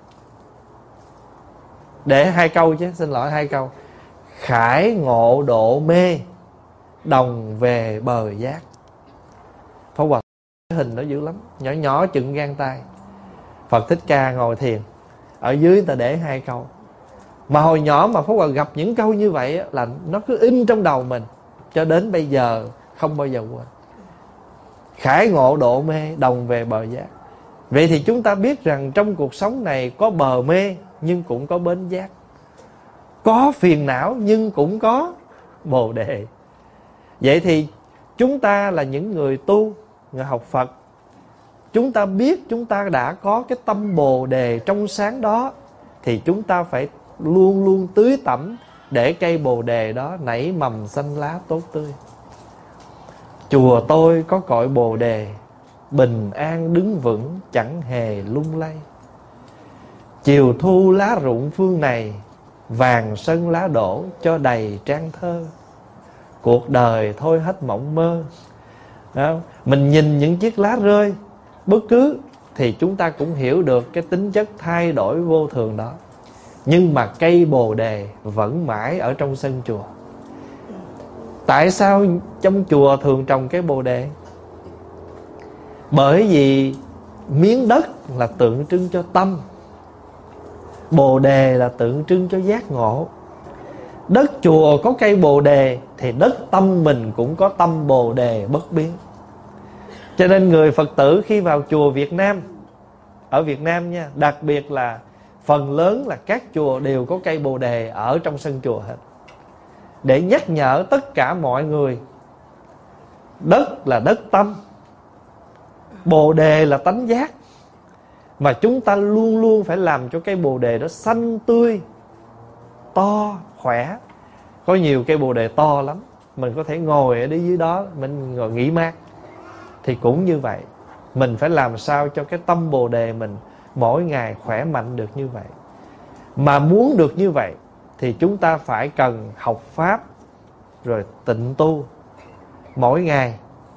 để 2 câu chứ, xin lỗi, 2 câu: khải ngộ độ mê, đồng về bờ giác. Pháp Hòa cái hình đó dữ lắm, nhỏ nhỏ chừng gang tay. Phật Thích Ca ngồi thiền, ở dưới ta để 2 câu. Mà hồi nhỏ mà Pháp Hòa gặp những câu như vậy là nó cứ in trong đầu mình, cho đến bây giờ không bao giờ quên. Khải ngộ độ mê, đồng về bờ giác. Vậy thì chúng ta biết rằng trong cuộc sống này có bờ mê nhưng cũng có bến giác, có phiền não nhưng cũng có bồ đề. Vậy thì chúng ta là những người tu, người học Phật, chúng ta biết chúng ta đã có cái tâm bồ đề trong sáng đó, thì chúng ta phải luôn luôn tưới tẩm để cây bồ đề đó nảy mầm xanh lá tốt tươi. Chùa tôi có cội bồ đề, bình an đứng vững chẳng hề lung lay. Chiều thu lá rụng phương này, vàng sân lá đổ cho đầy trang thơ. Cuộc đời thôi hết mộng mơ. Đó. Mình nhìn những chiếc lá rơi bất cứ, thì chúng ta cũng hiểu được cái tính chất thay đổi vô thường đó. Nhưng mà cây bồ đề vẫn mãi ở trong sân chùa. Tại sao trong chùa thường trồng cây bồ đề? Bởi vì miếng đất là tượng trưng cho tâm, bồ đề là tượng trưng cho giác ngộ. Đất chùa có cây bồ đề thì đất tâm mình cũng có tâm bồ đề bất biến. Cho nên người Phật tử khi vào chùa Việt Nam, ở Việt Nam nha, đặc biệt là phần lớn là các chùa đều có cây bồ đề ở trong sân chùa hết, để nhắc nhở tất cả mọi người đất là đất tâm, bồ đề là tánh giác. Mà chúng ta luôn luôn phải làm cho cây bồ đề đó xanh tươi, to, khỏe. Có nhiều cây bồ đề to lắm, mình có thể ngồi ở dưới đó, mình ngồi nghỉ mát. Thì cũng như vậy, mình phải làm sao cho cái tâm bồ đề mình mỗi ngày khỏe mạnh được như vậy. Mà muốn được như vậy thì chúng ta phải cần học Pháp, rồi tịnh tu mỗi ngày.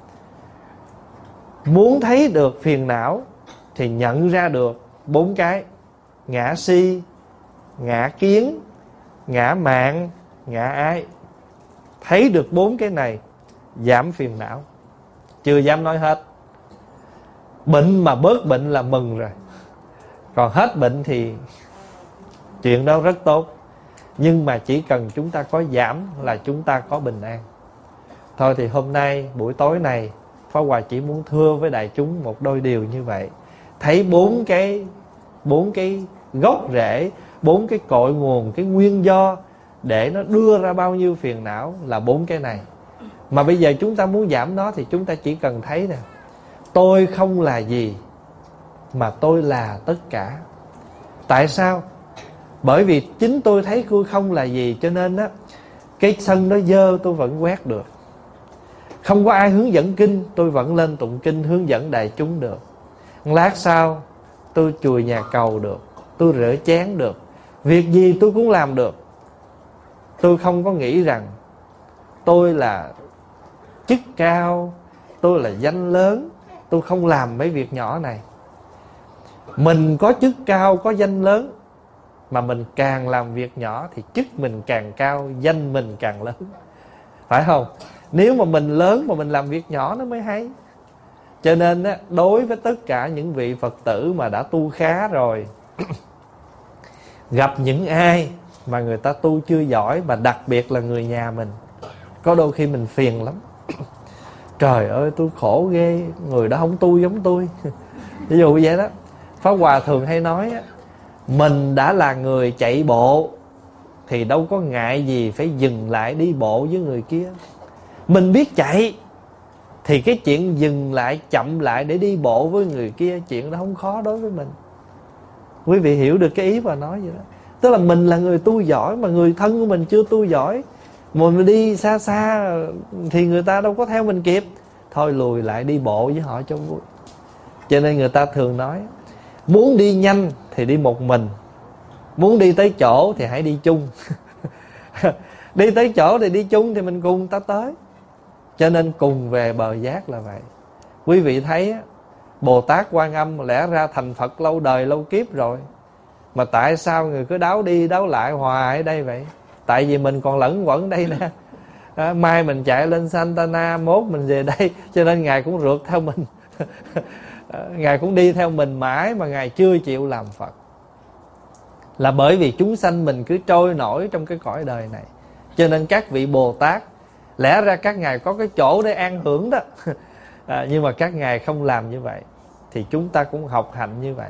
Muốn thấy được phiền não thì nhận ra được 4 cái: ngã si, ngã kiến, ngã mạn, ngã ái. Thấy được 4 cái này giảm phiền não. Chưa dám nói hết. Bệnh mà bớt bệnh là mừng rồi. Còn hết bệnh thì chuyện đó rất tốt. Nhưng mà chỉ cần chúng ta có giảm là chúng ta có bình an. Thôi thì hôm nay buổi tối này Pháp Hòa chỉ muốn thưa với đại chúng một đôi điều như vậy. Thấy 4 cái gốc rễ, 4 cái cội nguồn, cái nguyên do để nó đưa ra bao nhiêu phiền não là 4 cái này. Mà bây giờ chúng ta muốn giảm nó thì chúng ta chỉ cần thấy nè: tôi không là gì mà tôi là tất cả. Tại sao? Bởi vì chính tôi thấy tôi không là gì, cho nên á, cái sân đó dơ tôi vẫn quét được. Không có ai hướng dẫn kinh, tôi vẫn lên tụng kinh hướng dẫn đại chúng được. Lát sau tôi chùi nhà cầu được, tôi rửa chén được, việc gì tôi cũng làm được. Tôi không có nghĩ rằng tôi là chức cao, tôi là danh lớn, tôi không làm mấy việc nhỏ này. Mình có chức cao, có danh lớn, mà mình càng làm việc nhỏ thì chức mình càng cao, danh mình càng lớn, phải không? Nếu mà mình lớn mà mình làm việc nhỏ nó mới hay. Cho nên á, đối với tất cả những vị Phật tử mà đã tu khá rồi, gặp những ai mà người ta tu chưa giỏi, mà đặc biệt là người nhà mình, có đôi khi mình phiền lắm. Trời ơi tôi khổ ghê, người đó không tu giống tôi. Ví dụ vậy đó. Pháp Hòa thường hay nói á, mình đã là người chạy bộ thì đâu có ngại gì phải dừng lại đi bộ với người kia. Mình biết chạy thì cái chuyện dừng lại, chậm lại để đi bộ với người kia, chuyện đó không khó đối với mình. Quý vị hiểu được cái ý Hòa nói vậy đó. Tức là mình là người tu giỏi mà người thân của mình chưa tu giỏi, mà mình đi xa xa thì người ta đâu có theo mình kịp. Thôi lùi lại đi bộ với họ cho vui. Cho nên người ta thường nói, muốn đi nhanh thì đi một mình, muốn đi tới chỗ thì hãy đi chung. Đi tới chỗ thì đi chung thì mình cùng ta tới. Cho nên cùng về bờ giác là vậy. Quý vị thấy Bồ Tát Quan Âm lẽ ra thành Phật lâu đời lâu kiếp rồi, mà tại sao người cứ đáo đi đáo lại hoài ở đây vậy? Tại vì mình còn lẫn quẩn đây nè. Mai mình chạy lên Santana, mốt mình về đây. Cho nên Ngài cũng rượt theo mình. Ngài cũng đi theo mình mãi mà Ngài chưa chịu làm Phật. Là bởi vì chúng sanh mình cứ trôi nổi trong cái cõi đời này. Cho nên các vị Bồ Tát lẽ ra các ngài có cái chỗ để an hưởng đó. Nhưng mà các ngài không làm như vậy. Thì chúng ta cũng học hành như vậy.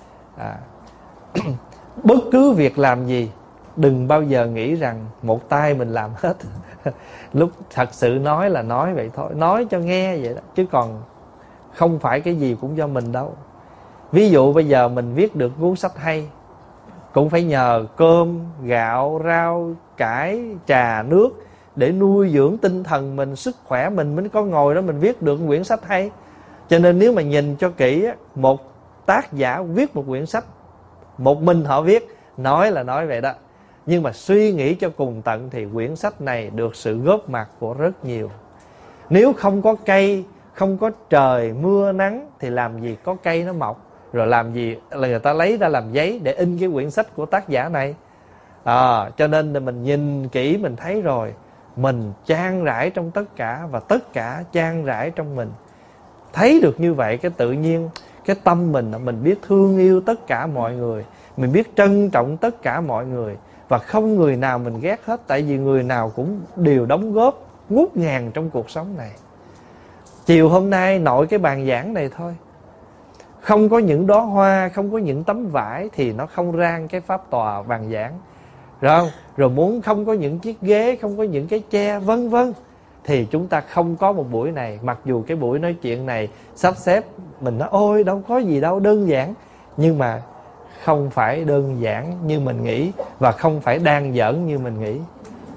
Bất cứ việc làm gì, đừng bao giờ nghĩ rằng một tay mình làm hết. Lúc thật sự nói là nói vậy thôi, nói cho nghe vậy đó, chứ còn không phải cái gì cũng do mình đâu. Ví dụ bây giờ mình viết được cuốn sách hay, cũng phải nhờ cơm, gạo, rau, cải, trà, nước để nuôi dưỡng tinh thần mình, sức khỏe mình mới có ngồi đó mình viết được quyển sách hay. Cho nên nếu mà nhìn cho kỹ, một tác giả viết một quyển sách một mình họ viết, nói là nói vậy đó, nhưng mà suy nghĩ cho cùng tận thì quyển sách này được sự góp mặt của rất nhiều. Nếu không có cây, không có trời mưa nắng thì làm gì có cây nó mọc, rồi làm gì là người ta lấy ra làm giấy để in cái quyển sách của tác giả này. Cho nên là mình nhìn kỹ mình thấy rồi, mình chan rãi trong tất cả và tất cả chan rãi trong mình. Thấy được như vậy cái tự nhiên cái tâm mình biết thương yêu tất cả mọi người, mình biết trân trọng tất cả mọi người, và không người nào mình ghét hết. Tại vì người nào cũng đều đóng góp ngút ngàn trong cuộc sống này. Chiều hôm nay nội cái bàn giảng này thôi, không có những đóa hoa, không có những tấm vải thì nó không rang cái pháp tòa bàn giảng, rồi không? Rồi muốn không có những chiếc ghế, không có những cái che vân vân, thì chúng ta không có một buổi này. Mặc dù cái buổi nói chuyện này sắp xếp mình nói ôi đâu có gì đâu, đơn giản, nhưng mà không phải đơn giản như mình nghĩ, và không phải đang giỡn như mình nghĩ.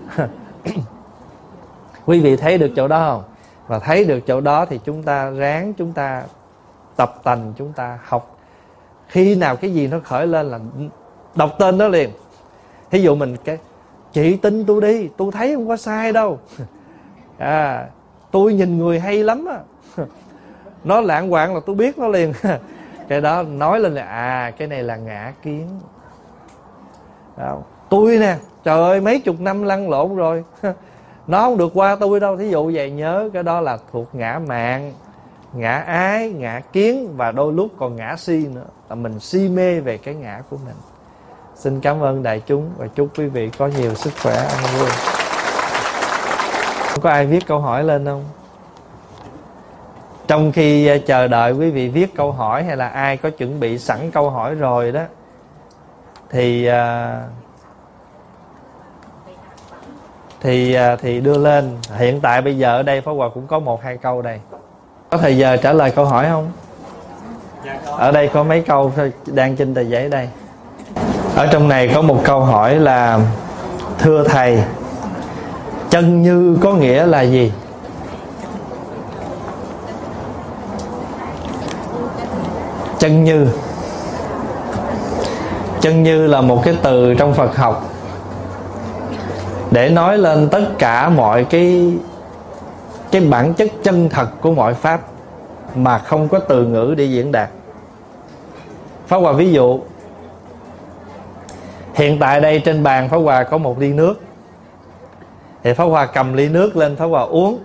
Quý vị thấy được chỗ đó không? Và thấy được chỗ đó thì chúng ta ráng, chúng ta tập tành, chúng ta học. Khi nào cái gì nó khởi lên là đọc tên đó liền. Thí dụ mình cái chị tin tôi đi, tôi thấy không có sai đâu. Tôi nhìn người hay lắm á. Nó lạng quạng là tôi biết nó liền. Cái đó nói lên là cái này là ngã kiến. Tôi nè, trời ơi mấy chục năm lăn lộn rồi, nó không được qua tôi đâu. Thí dụ vậy, nhớ cái đó là thuộc ngã mạn, ngã ái, ngã kiến, và đôi lúc còn ngã si nữa, là mình si mê về cái ngã của mình. Xin cảm ơn đại chúng và chúc quý vị có nhiều sức khỏe, an vui. Có ai viết câu hỏi lên không? Trong khi chờ đợi quý vị viết câu hỏi, hay là ai có chuẩn bị sẵn câu hỏi rồi đó, thì đưa lên. Hiện tại bây giờ ở đây Pháp Hòa cũng có 1-2 câu đây. Có thời giờ trả lời câu hỏi không? Ở đây có mấy câu thôi, đang trên tờ giấy đây. Ở trong này có một câu hỏi là: thưa thầy, chân như có nghĩa là gì? Chân như là một cái từ trong Phật học để nói lên tất cả mọi cái bản chất chân thật của mọi pháp, mà không có từ ngữ để diễn đạt. Pháp Hòa ví dụ, hiện tại đây trên bàn Pháp Hòa có một ly nước, thì Pháp Hòa cầm ly nước lên Pháp Hòa uống.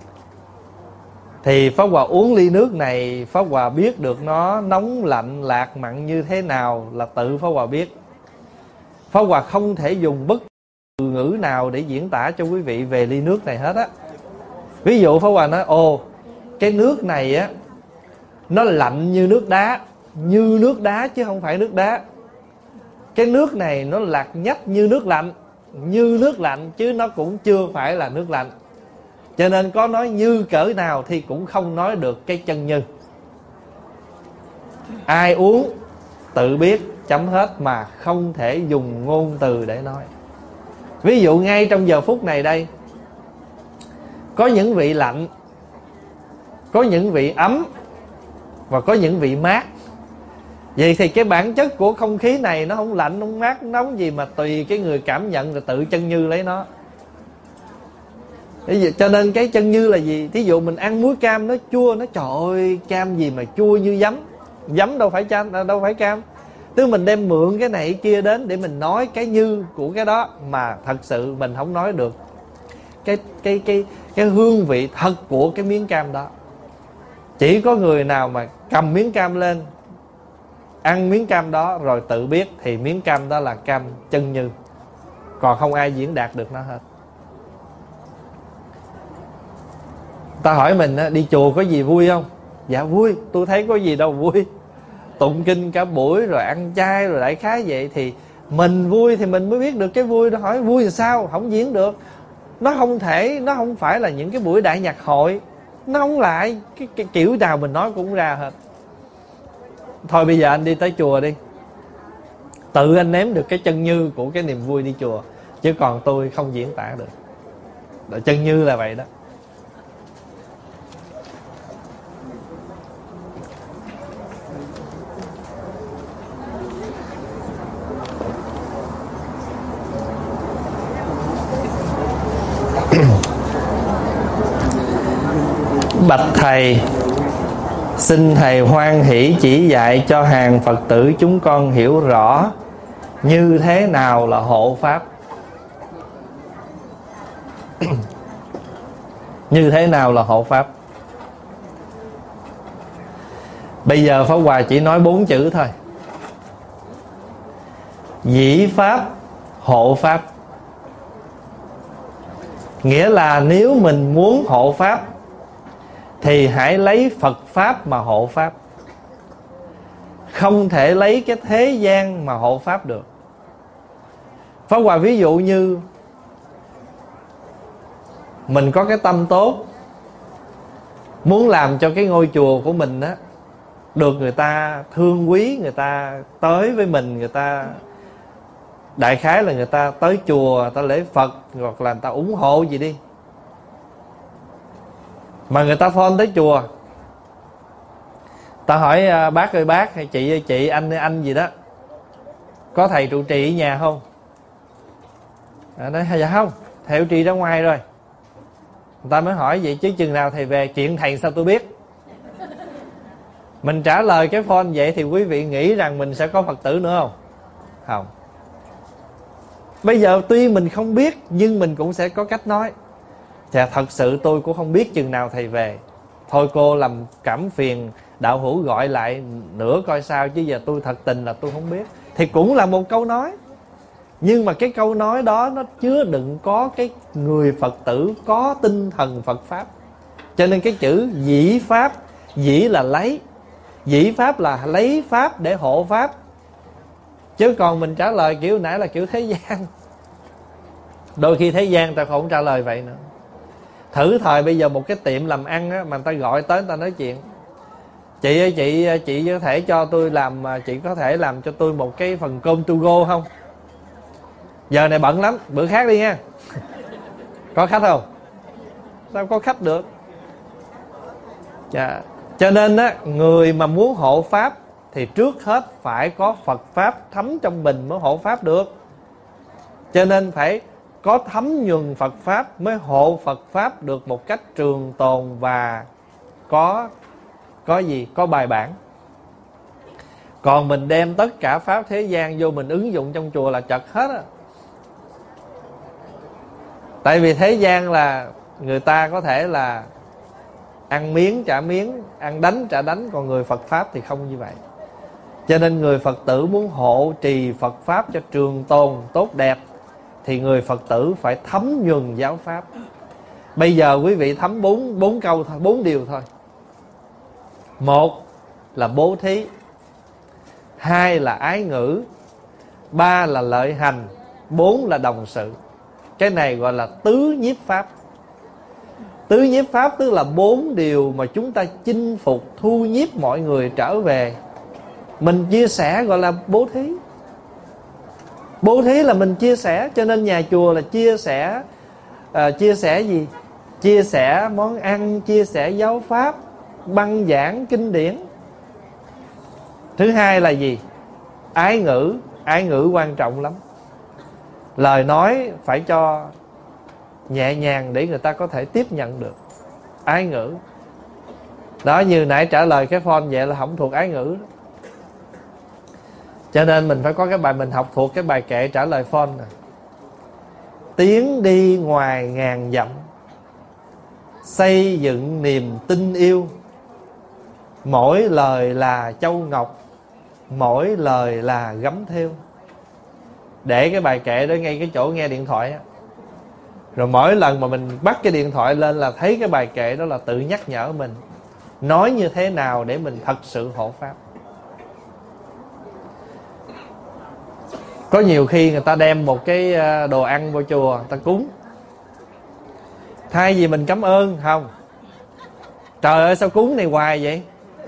Thì Pháp Hòa uống ly nước này, Pháp Hòa biết được nó nóng lạnh lạc mặn như thế nào là tự Pháp Hòa biết. Pháp Hòa không thể dùng bất cứ từ ngữ nào để diễn tả cho quý vị về ly nước này hết á. Ví dụ Pháp Hòa nói: ồ, cái nước này á, nó lạnh như nước đá. Như nước đá chứ không phải nước đá. Cái nước này nó lạc nhách như nước lạnh. Như nước lạnh chứ nó cũng chưa phải là nước lạnh. Cho nên có nói như cỡ nào thì cũng không nói được cái chân như. Ai uống tự biết, chấm hết, mà không thể dùng ngôn từ để nói. Ví dụ ngay trong giờ phút này đây, có những vị lạnh, có những vị ấm, và có những vị mát. Vậy thì cái bản chất của không khí này nó không lạnh, không mát, không nóng gì, mà tùy cái người cảm nhận rồi tự chân như lấy nó. Cho nên cái chân như là gì? Thí dụ mình ăn muối cam nó chua, nó trời ơi cam gì mà chua như giấm. Giấm đâu phải cam. Tức mình đem mượn cái này cái kia đến để mình nói cái như của cái đó, mà thật sự mình không nói được cái hương vị thật của cái miếng cam đó. Chỉ có người nào mà cầm miếng cam lên, ăn miếng cam đó rồi tự biết, thì miếng cam đó là cam chân như. Còn không ai diễn đạt được nó hết. Ta hỏi mình đi chùa có gì vui không? Dạ vui, tôi thấy có gì đâu vui. Tụng kinh cả buổi rồi ăn chay rồi đại khái vậy. Thì mình vui thì mình mới biết được cái vui. Nó hỏi vui là sao? Không diễn được. Nó không phải là những cái buổi đại nhạc hội. Nó không lại cái kiểu nào mình nói cũng ra hết. Thôi bây giờ anh đi tới chùa đi, tự anh nếm được cái chân như của cái niềm vui đi chùa. Chứ còn tôi không diễn tả được. Chân như là vậy đó. Bạch thầy, xin thầy hoan hỷ chỉ dạy cho hàng Phật tử chúng con hiểu rõ như thế nào là hộ pháp. Như thế nào là hộ pháp? Bây giờ Pháp Hòa chỉ nói 4 chữ thôi: dĩ pháp, hộ pháp. Nghĩa là nếu mình muốn hộ pháp thì hãy lấy Phật Pháp mà hộ Pháp. Không thể lấy cái thế gian mà hộ Pháp được. Pháp Hòa ví dụ như mình có cái tâm tốt, muốn làm cho cái ngôi chùa của mình á được người ta thương quý, người ta tới với mình, người ta đại khái là người ta tới chùa, người ta lễ Phật, hoặc là người ta ủng hộ gì đi, mà người ta phone tới chùa, ta hỏi bác ơi bác, hay chị ơi chị, anh ơi anh gì đó, có thầy trụ trì ở nhà không? Nói dạ không, thầy trụ trì ra ngoài rồi. Người ta mới hỏi vậy chứ chừng nào thầy về? Chuyện thầy sao tôi biết? Mình trả lời cái phone vậy thì quý vị nghĩ rằng mình sẽ có Phật tử nữa không? Không. Bây giờ tuy mình không biết nhưng mình cũng sẽ có cách nói. Dạ thật sự tôi cũng không biết chừng nào thầy về. Thôi cô làm cảm phiền đạo hữu gọi lại nữa coi sao, chứ giờ tôi thật tình là tôi không biết. Thì cũng là một câu nói, nhưng mà cái câu nói đó nó chứa đựng có cái người Phật tử có tinh thần Phật Pháp. Cho nên cái chữ dĩ Pháp, dĩ là lấy, dĩ Pháp là lấy Pháp để hộ Pháp. Chứ còn mình trả lời kiểu nãy là kiểu thế gian. Đôi khi thế gian ta không trả lời vậy nữa. Thử thời bây giờ một cái tiệm làm ăn á, mà người ta gọi tới người ta nói chuyện: chị ơi chị có thể cho tôi làm, chị có thể làm cho tôi một cái phần cơm to go không? Giờ này bận lắm, bữa khác đi nha. Có khách không? Sao có khách được? Dạ. Cho nên á, người mà muốn hộ Pháp thì trước hết phải có Phật Pháp thấm trong mình mới hộ Pháp được. Cho nên phải có thấm nhuần Phật Pháp mới hộ Phật Pháp được một cách trường tồn và có gì? Có bài bản. Còn mình đem tất cả pháp thế gian vô mình ứng dụng trong chùa là chật hết á. Tại vì thế gian là người ta có thể là ăn miếng trả miếng, ăn đánh trả đánh. Còn người Phật Pháp thì không như vậy. Cho nên người Phật tử muốn hộ trì Phật Pháp cho trường tồn tốt đẹp thì người Phật tử phải thấm nhuần giáo Pháp. Bây giờ quý vị thấm bốn câu thôi, 4 điều thôi. Một là bố thí, 2 là ái ngữ, 3 là lợi hành, 4 là đồng sự. Cái này gọi là tứ nhiếp pháp. Tứ nhiếp pháp tức là 4 điều mà chúng ta chinh phục, thu nhiếp mọi người trở về. Mình chia sẻ gọi là bố thí. Bố thí là mình chia sẻ. Cho nên nhà chùa là chia sẻ. Chia sẻ gì? Chia sẻ món ăn, chia sẻ giáo pháp, băng giảng kinh điển. Thứ hai là gì? Ái ngữ. Ái ngữ quan trọng lắm. Lời nói phải cho nhẹ nhàng để người ta có thể tiếp nhận được. Ái ngữ. Đó, như nãy trả lời cái phone vậy là không thuộc ái ngữ đó. Cho nên mình phải có cái bài, mình học thuộc cái bài kệ trả lời phone này. Tiến đi ngoài ngàn dặm, xây dựng niềm tin yêu. Mỗi lời là châu ngọc, mỗi lời là gấm thêu. Để cái bài kệ đó ngay cái chỗ nghe điện thoại á. Rồi mỗi lần mà mình bắt cái điện thoại lên là thấy cái bài kệ đó là tự nhắc nhở mình nói như thế nào để mình thật sự hộ Pháp. Có nhiều khi người ta đem một cái đồ ăn vô chùa, người ta cúng. Thay vì mình cảm ơn, không. Trời ơi sao cúng này hoài vậy?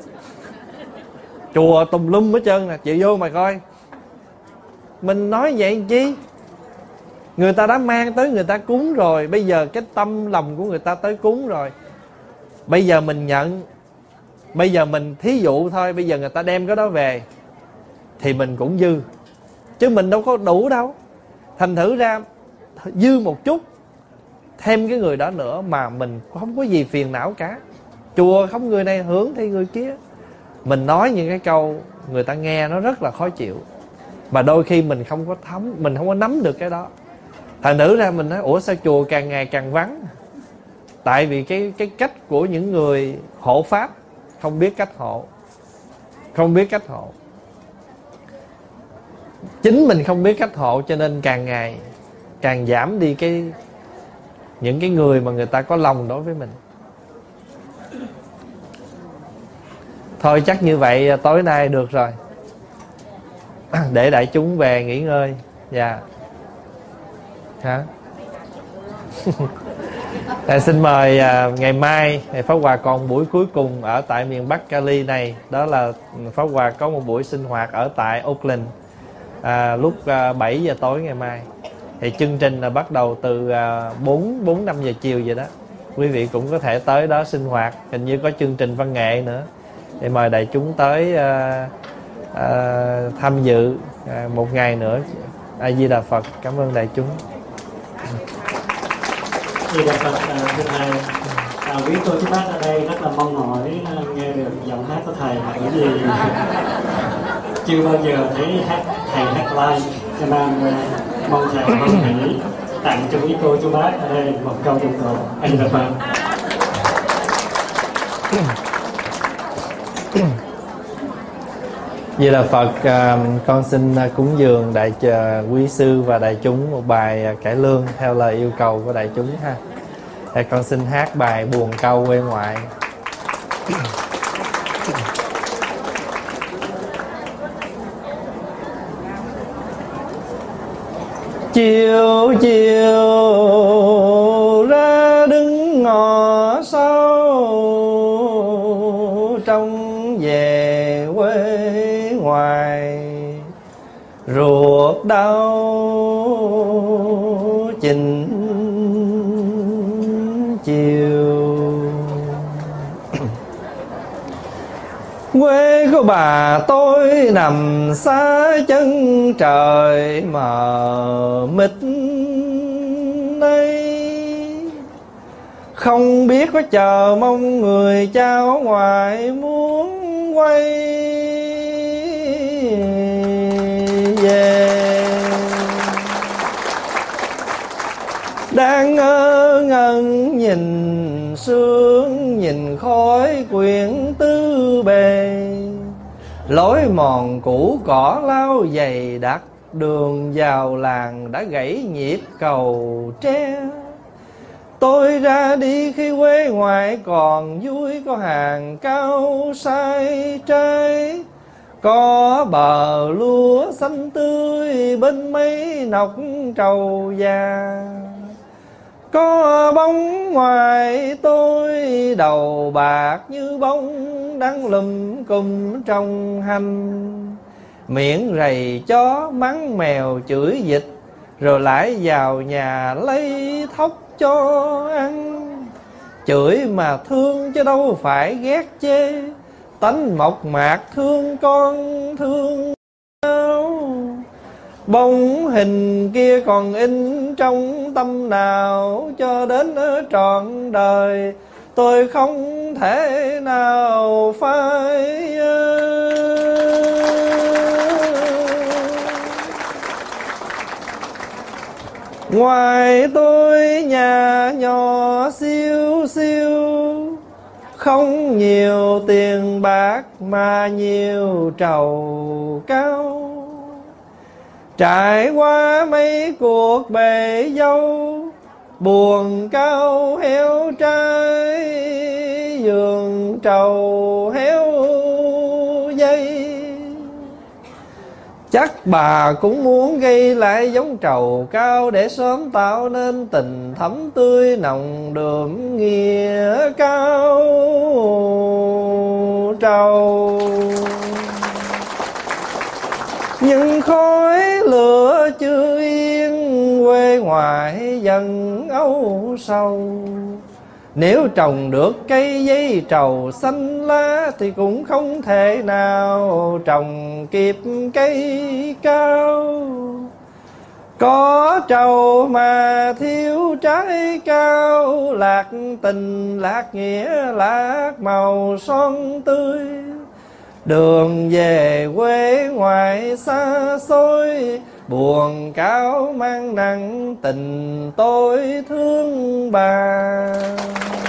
Chùa tùm lum hết trơn nè, chịu vô mà coi. Mình nói vậy làm chi? Người ta đã mang tới người ta cúng rồi. Bây giờ cái tâm lòng của người ta tới cúng rồi. Bây giờ mình nhận. Bây giờ mình thí dụ thôi, bây giờ người ta đem cái đó về thì mình cũng dư. Chứ mình đâu có đủ đâu. Thành thử ra dư một chút, thêm cái người đó nữa mà mình không có gì phiền não cả. Chùa không người này hưởng thì người kia. Mình nói những cái câu người ta nghe nó rất là khó chịu. Mà đôi khi mình không có mình không có nắm được cái đó. Thành thử ra mình nói ủa sao chùa càng ngày càng vắng? Tại vì cái cách của những người hộ Pháp không biết cách hộ. Không biết cách hộ. Chính mình không biết cách hộ cho nên càng ngày càng giảm đi những cái người mà người ta có lòng đối với mình. Thôi chắc như vậy tối nay được rồi. Để đại chúng về nghỉ ngơi. Dạ. Hả? Xin mời ngày mai Pháp Hòa còn buổi cuối cùng ở tại miền Bắc Cali này. Đó là Pháp Hòa có một buổi sinh hoạt ở tại Oakland lúc 7 giờ tối ngày mai. Thì chương trình là bắt đầu từ 4-5 giờ chiều vậy đó. Quý vị cũng có thể tới đó sinh hoạt. Hình như có chương trình văn nghệ nữa. Thì mời đại chúng tới tham dự một ngày nữa. A Di Đà Phật. Cảm ơn đại chúng. Di Đà Phật. Thưa thầy, quý cô chú bác ở đây rất là mong mỏi nghe được giọng hát của thầy, bởi vì chưa bao giờ thấy thầy hát live, cho nên mong thầy hãy tặng cho quý cô chú bác ở đây một câu trong cầu. A Di Đà Phật. Di Đà Phật. Con xin cúng dường đại quý sư và đại chúng một bài cải lương theo lời yêu cầu của đại chúng ha. Thì con xin hát bài Buồn Câu Quê Ngoại. Chiều chiều ra đứng ngõ sau, trông về quê ngoài, ruột đau chình chiều. Quê của bà tôi nằm xa chân trời mờ mịt đây, không biết có chờ mong người cháu ngoại muốn quay về. Đang ngơ ngẩn nhìn sương, nhìn khói quyển tư bề. Lối mòn cũ cỏ lau dày đặc, đường vào làng đã gãy nhịp cầu tre. Tôi ra đi khi quê ngoại còn vui, có hàng cao sai trái, có bờ lúa xanh tươi bên mấy nọc trầu già. Có bóng ngoài tôi đầu bạc như bóng đang lùm cùm trong hành. Miệng rầy chó mắng mèo chửi vịt, rồi lại vào nhà lấy thóc cho ăn. Chửi mà thương chứ đâu phải ghét chê, tánh mộc mạc thương con thương nhau. Bóng hình kia còn in trong tâm nào, cho đến trọn đời tôi không thể nào phai. Ngoài tôi nhà nhỏ siêu siêu, không nhiều tiền bạc mà nhiều trầu cao. Trải qua mấy cuộc bề dâu, buồn cao héo trái, vườn trầu héo dây. Chắc bà cũng muốn gây lại giống trầu cao, để sớm tạo nên tình thắm tươi nồng đượm nghĩa cao trầu. Nhưng khói lửa chưa yên, quê ngoại dần âu sầu. Nếu trồng được cây dây trầu xanh lá, thì cũng không thể nào trồng kịp cây cao. Có trầu mà thiếu trái cao, lạc tình lạc nghĩa lạc màu son tươi. Đường về quê ngoại xa xôi, buồn cáo mang nặng tình tôi thương bà.